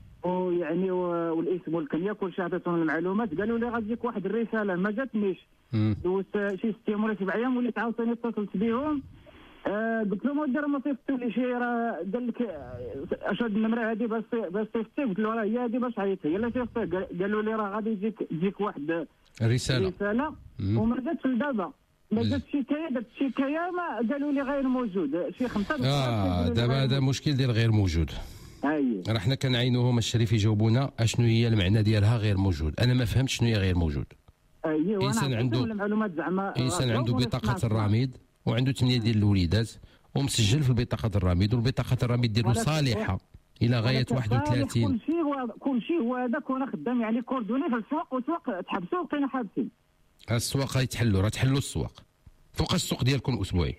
Speaker 18: ويعني والاسم والكنيه كل شيء، عطيتهم المعلومات. قالوا لي غتجيك واحد الرساله، ما جاتنيش. دوزت شي ست ايام ولا سبع ايام، وليت عاوتاني اتصلت بهم. آه قلت لهم ودي راه ما صيفطوليش شي، راه قال لك اش هاد النمره هادي باش باش صيفطتي؟ قلت له راه هي هادي باش عيطت هي لا صيفطتي. قالوا لي راه غادي يجيك تجيك واحد
Speaker 4: رساله
Speaker 18: رساله وما جاتش لدابا، ما جاتش شكايه. درت شكايه ما قالوا لي غير موجود شي خمسه.
Speaker 4: اه دابا هذا مشكل ديال غير موجود.
Speaker 18: اييه
Speaker 4: راه حنا كنعينوهم الشريف يجاوبونا اشنو هي المعنى ديالها غير موجود. انا ما فهمتش شنو هي غير موجود.
Speaker 18: اييه
Speaker 4: انسان عنده
Speaker 18: المعلومات زعما
Speaker 4: انسان عنده بطاقه الرميد وعنده ثمانيه ديال الوليدات ومسجل في البطاقه الرميد، والبطاقه الرميد ديالو صالحه الى غايه واحد وثلاثين.
Speaker 18: كل شيء هو كل شيء هو هذاك، وانا خدام يعني كوردوني في السوق، والسوق تحبسوا وبقينا حابسين.
Speaker 4: السواق غيتحلوا، راه تحلوا السواق. فوقاش السوق ديالكم اسبوعي؟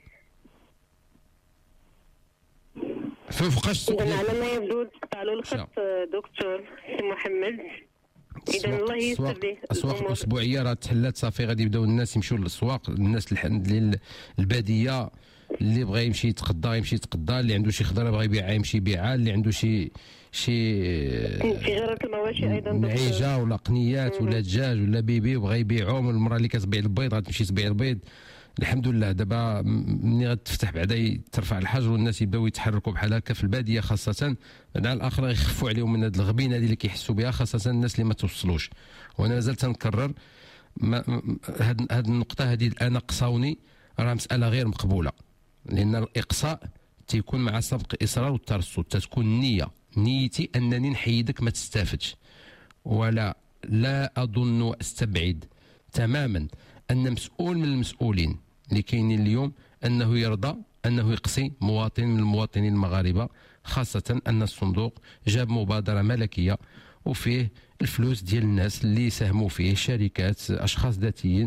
Speaker 4: فوقاش السوق ديالكم؟
Speaker 3: على ما يبدو تقطع له الخط دكتور سي محمد. اذا الله يسر ليه.
Speaker 4: الاسواق الاسبوعيه راه تحلات صافي، غادي يبداو الناس يمشيو للاسواق، الناس اللي الباديه اللي بغى يمشي يتقضى يمشي يتقضى، اللي عنده شي خضره بغى يبيعها يمشي يبيعها، اللي عنده شي شي
Speaker 3: تجاره المواشي ايضا
Speaker 4: نعيجه ولا قنيات ولا دجاج ولا بيبي وبغى يبيعهم. المراه اللي كتبيع البيض غتمشي تبيع البيض. الحمد لله دابا ملي غتفتح بعدا ترفع الحجر والناس يبداو يتحركوا بحال هكا في الباديه خاصه، بعد الاخر يخفوا عليهم من هذه الغبينه هذه اللي كيحسوا بها، خاصه الناس اللي ما توصلوش. وانا مازال تنكرر هذه النقطه هذه، انا قصاوني راه مساله غير مقبوله، لان الاقصاء تيكون مع سبق اصرار والترصد. تتكون النيه نيتي انني نحيدك ما تستافدش. ولا لا اظن واستبعد تماما ان مسؤول من المسؤولين اللي كاينين اليوم انه يرضى انه يقصي مواطن من المواطنين المغاربه، خاصه ان الصندوق جاب مبادره ملكيه وفيه الفلوس ديال الناس اللي ساهموا فيه، شركات اشخاص ذاتيين،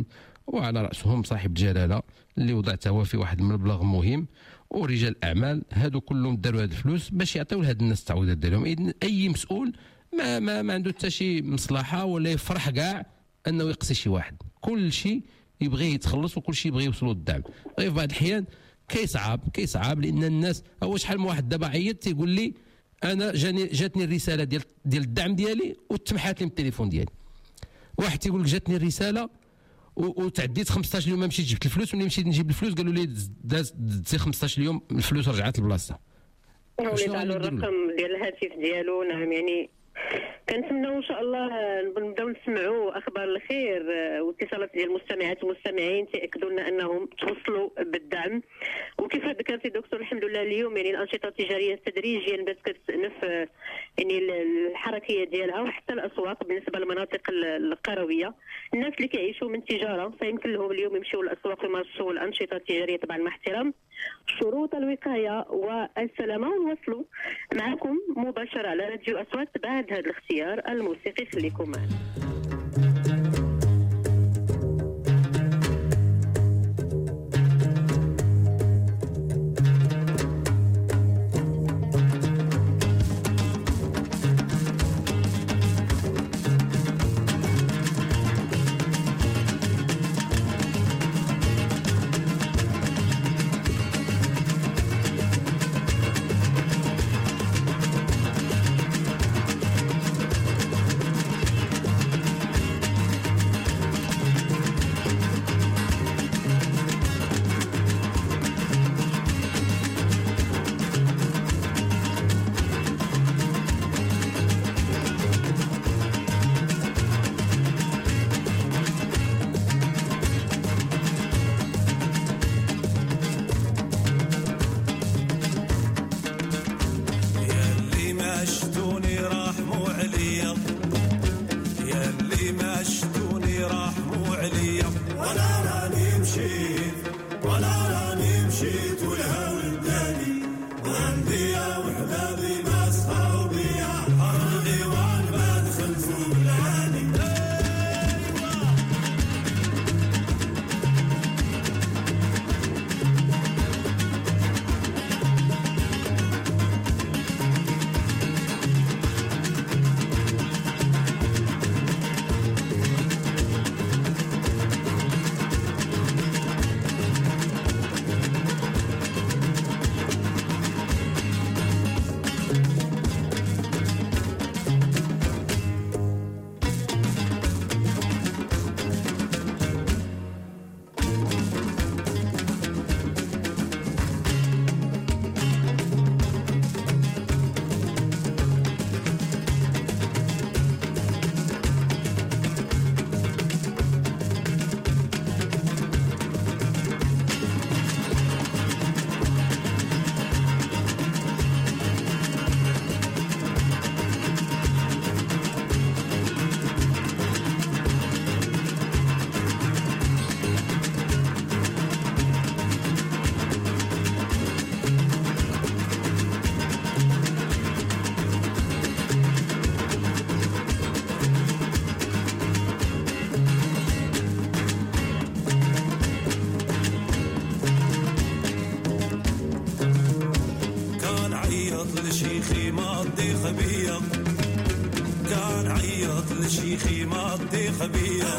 Speaker 4: وعلى رأسهم صاحب جلالة اللي وضع توافي واحد المبلغ مهم، ورجال الاعمال هادو كلهم داروا هاد الفلوس باش يعطيو لهاد الناس التعويضات ديالهم. اذن اي مسؤول ما ما, ما عنده حتى شي مصلحه ولا يفرح كاع انه يقصي شي واحد، كل شيء يبغي يتخلص وكل شيء يبغي يوصلوا للدعم. غير في بعض الاحيان كيصعب كيصعب لان الناس، هو شحال من واحد دابا عيط تيقول لي انا جاني جاتني الرساله ديال ديال الدعم ديالي وتمحات لي من التليفون ديالي. واحد تيقول لك جاتني الرساله وتعديت خمسطاش يوم ما مشيت جبت الفلوس، ملي مشيت نجيب الفلوس قالوا لي دازتي خمسطاش يوم الفلوس رجعت لبلاصتها.
Speaker 3: وليت على الرقم ديال الهاتف ديالو. نعم يعني كنتمناو ان شاء الله نبداو نسمعوا اخبار الخير واتصالات ديال المستمعات والمستمعين تاكدوا لنا انهم توصلوا بالدعم. وكيف ذكرتي دكتور الحمد لله اليوم يعني الانشطه التجاريه تدريجيا بدات كتستأنف يعني الحركيه ديالها، وحتى الاسواق بالنسبه للمناطق القرويه. الناس اللي كيعيشوا من التجاره فيمكن لهم اليوم يمشيوا للاسواق ويمارسوا الانشطه التجاريه طبعا مع احترام شروط الوقايه والسلامه. ونواصلوا معكم مباشره على راديو اصوات بعد هذا الاختيار الموسيقي. خليكم معنا.
Speaker 1: لشيخي ماضي خبيه، كان عيط لشيخي ماضي خبيه.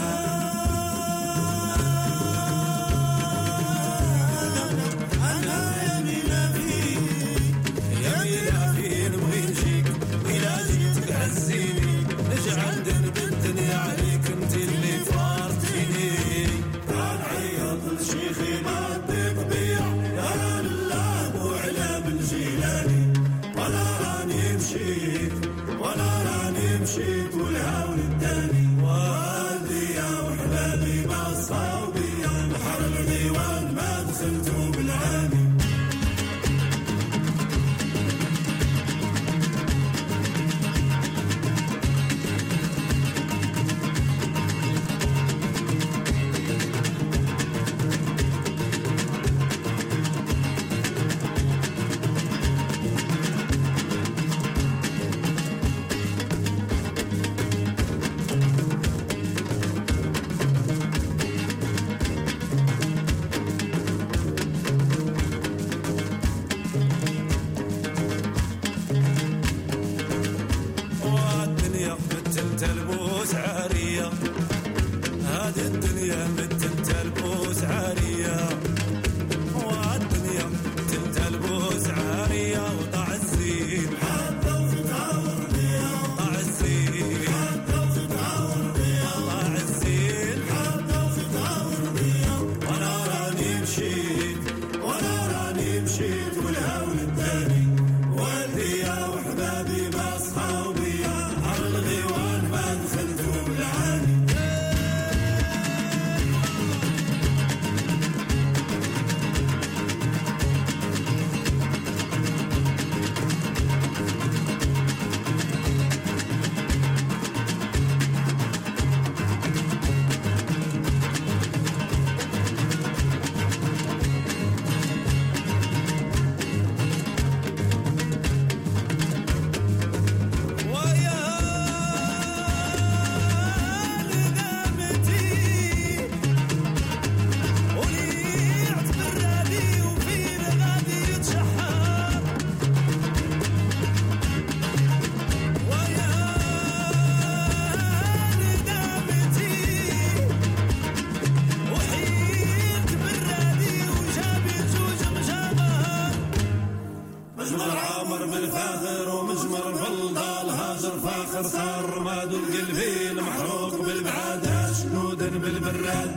Speaker 1: صرصر رماد القلبي المحروق بالبعاد شنودا بالبراد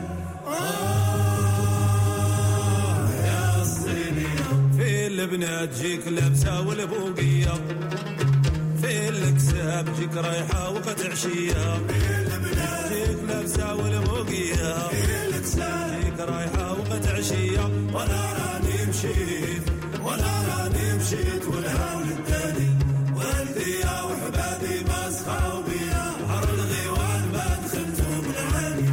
Speaker 1: آه يا الصينية في البنات جيك لابسة والبوقية في الكساب جيك رايحة وقت عشية في البنات جيك لابسة والبوقية في الكساب جيك رايحة وقت عشية وانا راني مشيت وانا راني مشيت والهول التاني والدي يا وحبابي ما سخاو بيا حر الغيوان ما دخلتو بالعاني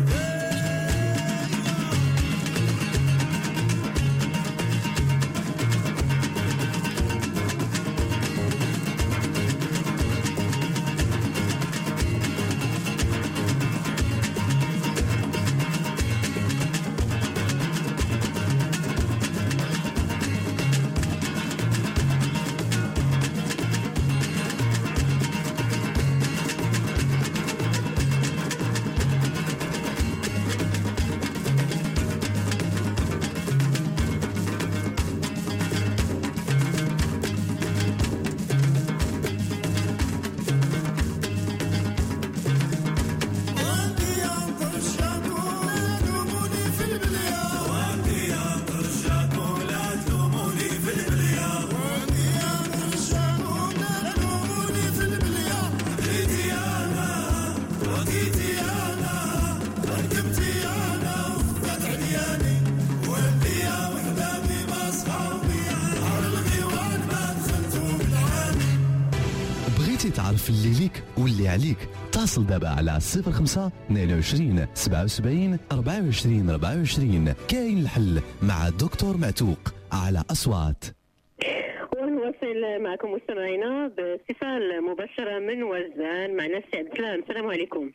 Speaker 2: تعرف اللي ليك واللي عليك اتصل دابا على صفر خمسة اثنين وعشرين سبعة وسبعين أربعة وعشرين أربعة وعشرين. كاين الحل مع الدكتور معتوق على أصوات.
Speaker 3: ونواصل معكم مستمعينا باتصال مباشرة من وزان معنا السي عبد السلام. السلام عليكم.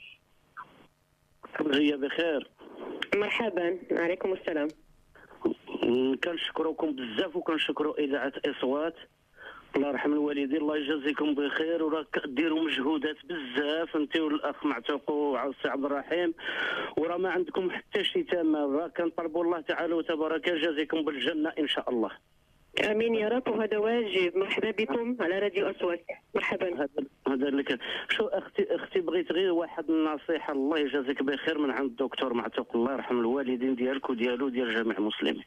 Speaker 19: هي بخير.
Speaker 3: مرحبا. عليكم السلام.
Speaker 19: كنشكركم بزاف وكنشكروا اذاعه اصوات. الله يرحم الوالدين، الله يجازيكم بخير، وراه كديروا مجهودات بزاف انت والاخ معتوق وعاوسي عبد الرحيم، وراه ما عندكم حتى شي ثمن، راه كنطلبوا الله تعالى وتبارك يجازيكم بالجنه ان شاء الله.
Speaker 3: امين يا رب، وهذا واجب. مرحبا بكم على راديو اصوات. مرحبا.
Speaker 19: هذا هذا اللي كان. شو اختي اختي بغيت غير واحد النصيحه، الله يجازيك بخير، من عند الدكتور معتوق، الله يرحم الوالدين ديالك وديالو ديال جميع المسلمين.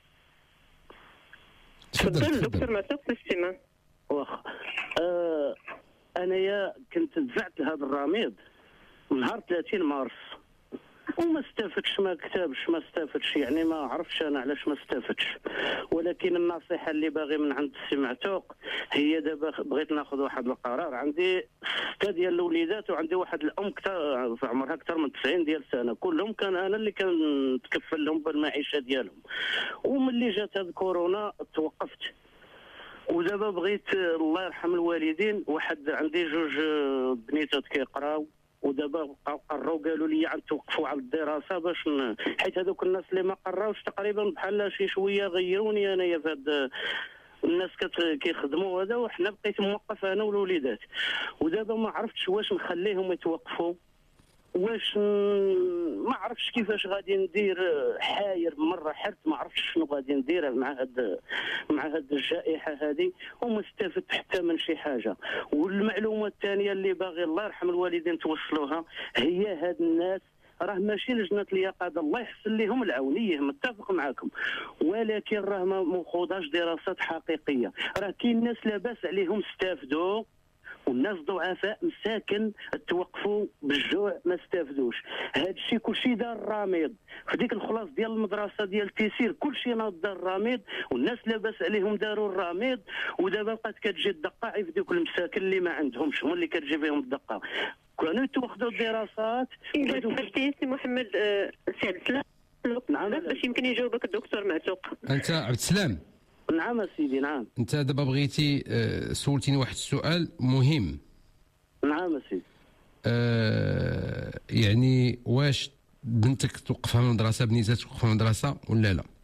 Speaker 3: تفضل دكتور معتوق في الاستماع.
Speaker 19: واخا آه انايا كنت دفعت لهذا الرميض نهار ثلاثين مارس وما استفدتش، ما كتبش، ما استفدتش، يعني ما عرفتش انا علاش ما استفدتش. ولكن النصيحه اللي باغي من عند السي معتوق هي دابا بغيت ناخذ واحد القرار. عندي سته ديال الوليدات وعندي واحد الام كثر في عمرها اكثر من تسعين ديال السنه، كلهم كان انا اللي كنتكفل لهم بالمعيشه ديالهم، وملي جات هاد كورونا توقفت. ودابا بغيت الله يرحم الوالدين، واحد عندي جوج بنيتات كيقراو، ودابا قرروا قالوا لي عاد توقفوا على الدراسه باش ن... حيت هذوك الناس اللي ما قراوش تقريبا بحال شي شويه غيروني انايا في هاد الناس كت... كيخدموا هذا، وحنا بقيت موقف انا والوليدات. ودابا ما عرفتش واش نخليهم يتوقفوا، واش ما عرفتش كيفاش غادي ندير، حاير مره حرت ما عرفتش شنو غادي ندير مع هاد مع هاد الجائحه هذه، وما استفدت حتى من شي حاجه. والمعلومه الثانيه اللي باغي الله يرحم الوالدين توصلوها هي هاد الناس راه ماشي لجنه اليقظه، الله يحسن لهم العونيه، متفق معكم، ولكن راه ما مخوضاش دراسات حقيقيه. راه كاين ناس لاباس عليهم استافدوا، والناس ضعفاء مساكن توقفوا بالجوع ما استافدوش. هذا الشيء كلشي دار الرميض في ديك الخلاص ديال المدرسه ديال التيسير، كلشي ناض دار الرميض، والناس لاباس عليهم داروا الرميض. ودابا بقات كتجي الدقائق في دوك المساكن اللي ما عندهمش، هما اللي كتجي فيهم الدقه. كانوا يتوخذوا الدراسات.
Speaker 3: اذا سمحتي سي محمد سي عبد السلام، نعم باش يمكن يجاوبك الدكتور معتوق.
Speaker 4: انت عبد السلام؟
Speaker 19: نعم سيدي. نعم.
Speaker 4: انت دابا بغيتي سولتيني واحد السؤال مهم.
Speaker 19: نعم سيدي.
Speaker 4: أه يعني واش بنتك توقفها من المدرسه، بنيتك توقفها من المدرسه ولا لا؟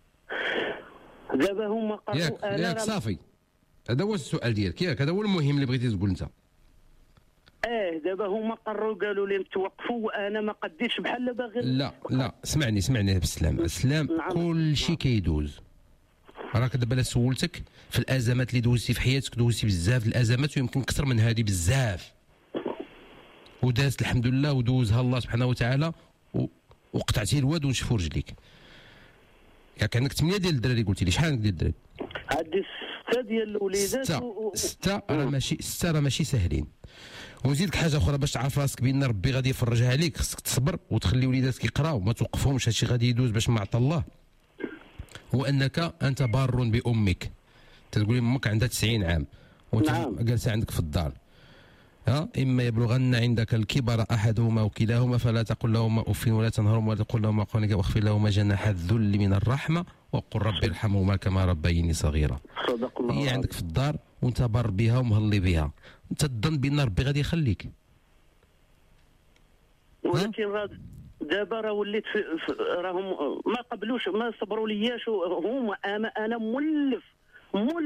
Speaker 19: دابا هما قالوا
Speaker 4: ياك ياك صافي، هذا هو السؤال ديالك، ياك هذا هو المهم اللي بغيتي تقول انت.
Speaker 19: اه دابا هما قرروا قالوا لي توقفوا، وانا ما قديتش بحال باغي.
Speaker 4: لا لا اسمعني اسمعني بالسلام السلام. نعم. كل شيء كيدوز. راك دابا لا سولتك في الازمات اللي دوزتي في حياتك، دوزتي بزاف الازمات ويمكن اكثر من هذه بزاف. ودازت الحمد لله ودوزها الله سبحانه وتعالى وقطعتي الواد ونشفوا رجليك. ياك عندك ثمانيه ديال الدراري قلتي لي، شحال عندك ديال الدراري؟
Speaker 19: عندي سته ديال الوليدات.
Speaker 4: سته و... سته راه ماشي سته راه ماشي ساهلين. ونزيدك حاجه اخرى باش تعرف راسك بان ربي غادي يفرجها عليك، خصك تصبر وتخلي وليداتك يقراو ما توقفهمش، هادشي غادي يدوز باش ما عطى الله. هو انك انت بار بامك، تقول امك عندها تسعين عام وانت نعم. جالسه عندك في الدار. ها اما يبلغن عندك الكبر احدهما وكلاهما فلا تقل لهما اف ولا تنهرهما ولا تقل لهما قولك واخفض لهما جناح الذل من الرحمه وقل ربي ارحمهما كما ربيني صغيرا.
Speaker 19: صدق الله.
Speaker 4: هي عندك في الدار وانت بار بها ومهلي بها، انت تظن بان ربي غادي يخليك.
Speaker 19: ولكن دابا راه وليت راهم ما قبلوش ما صبروا لياش، هما انا مولف مولف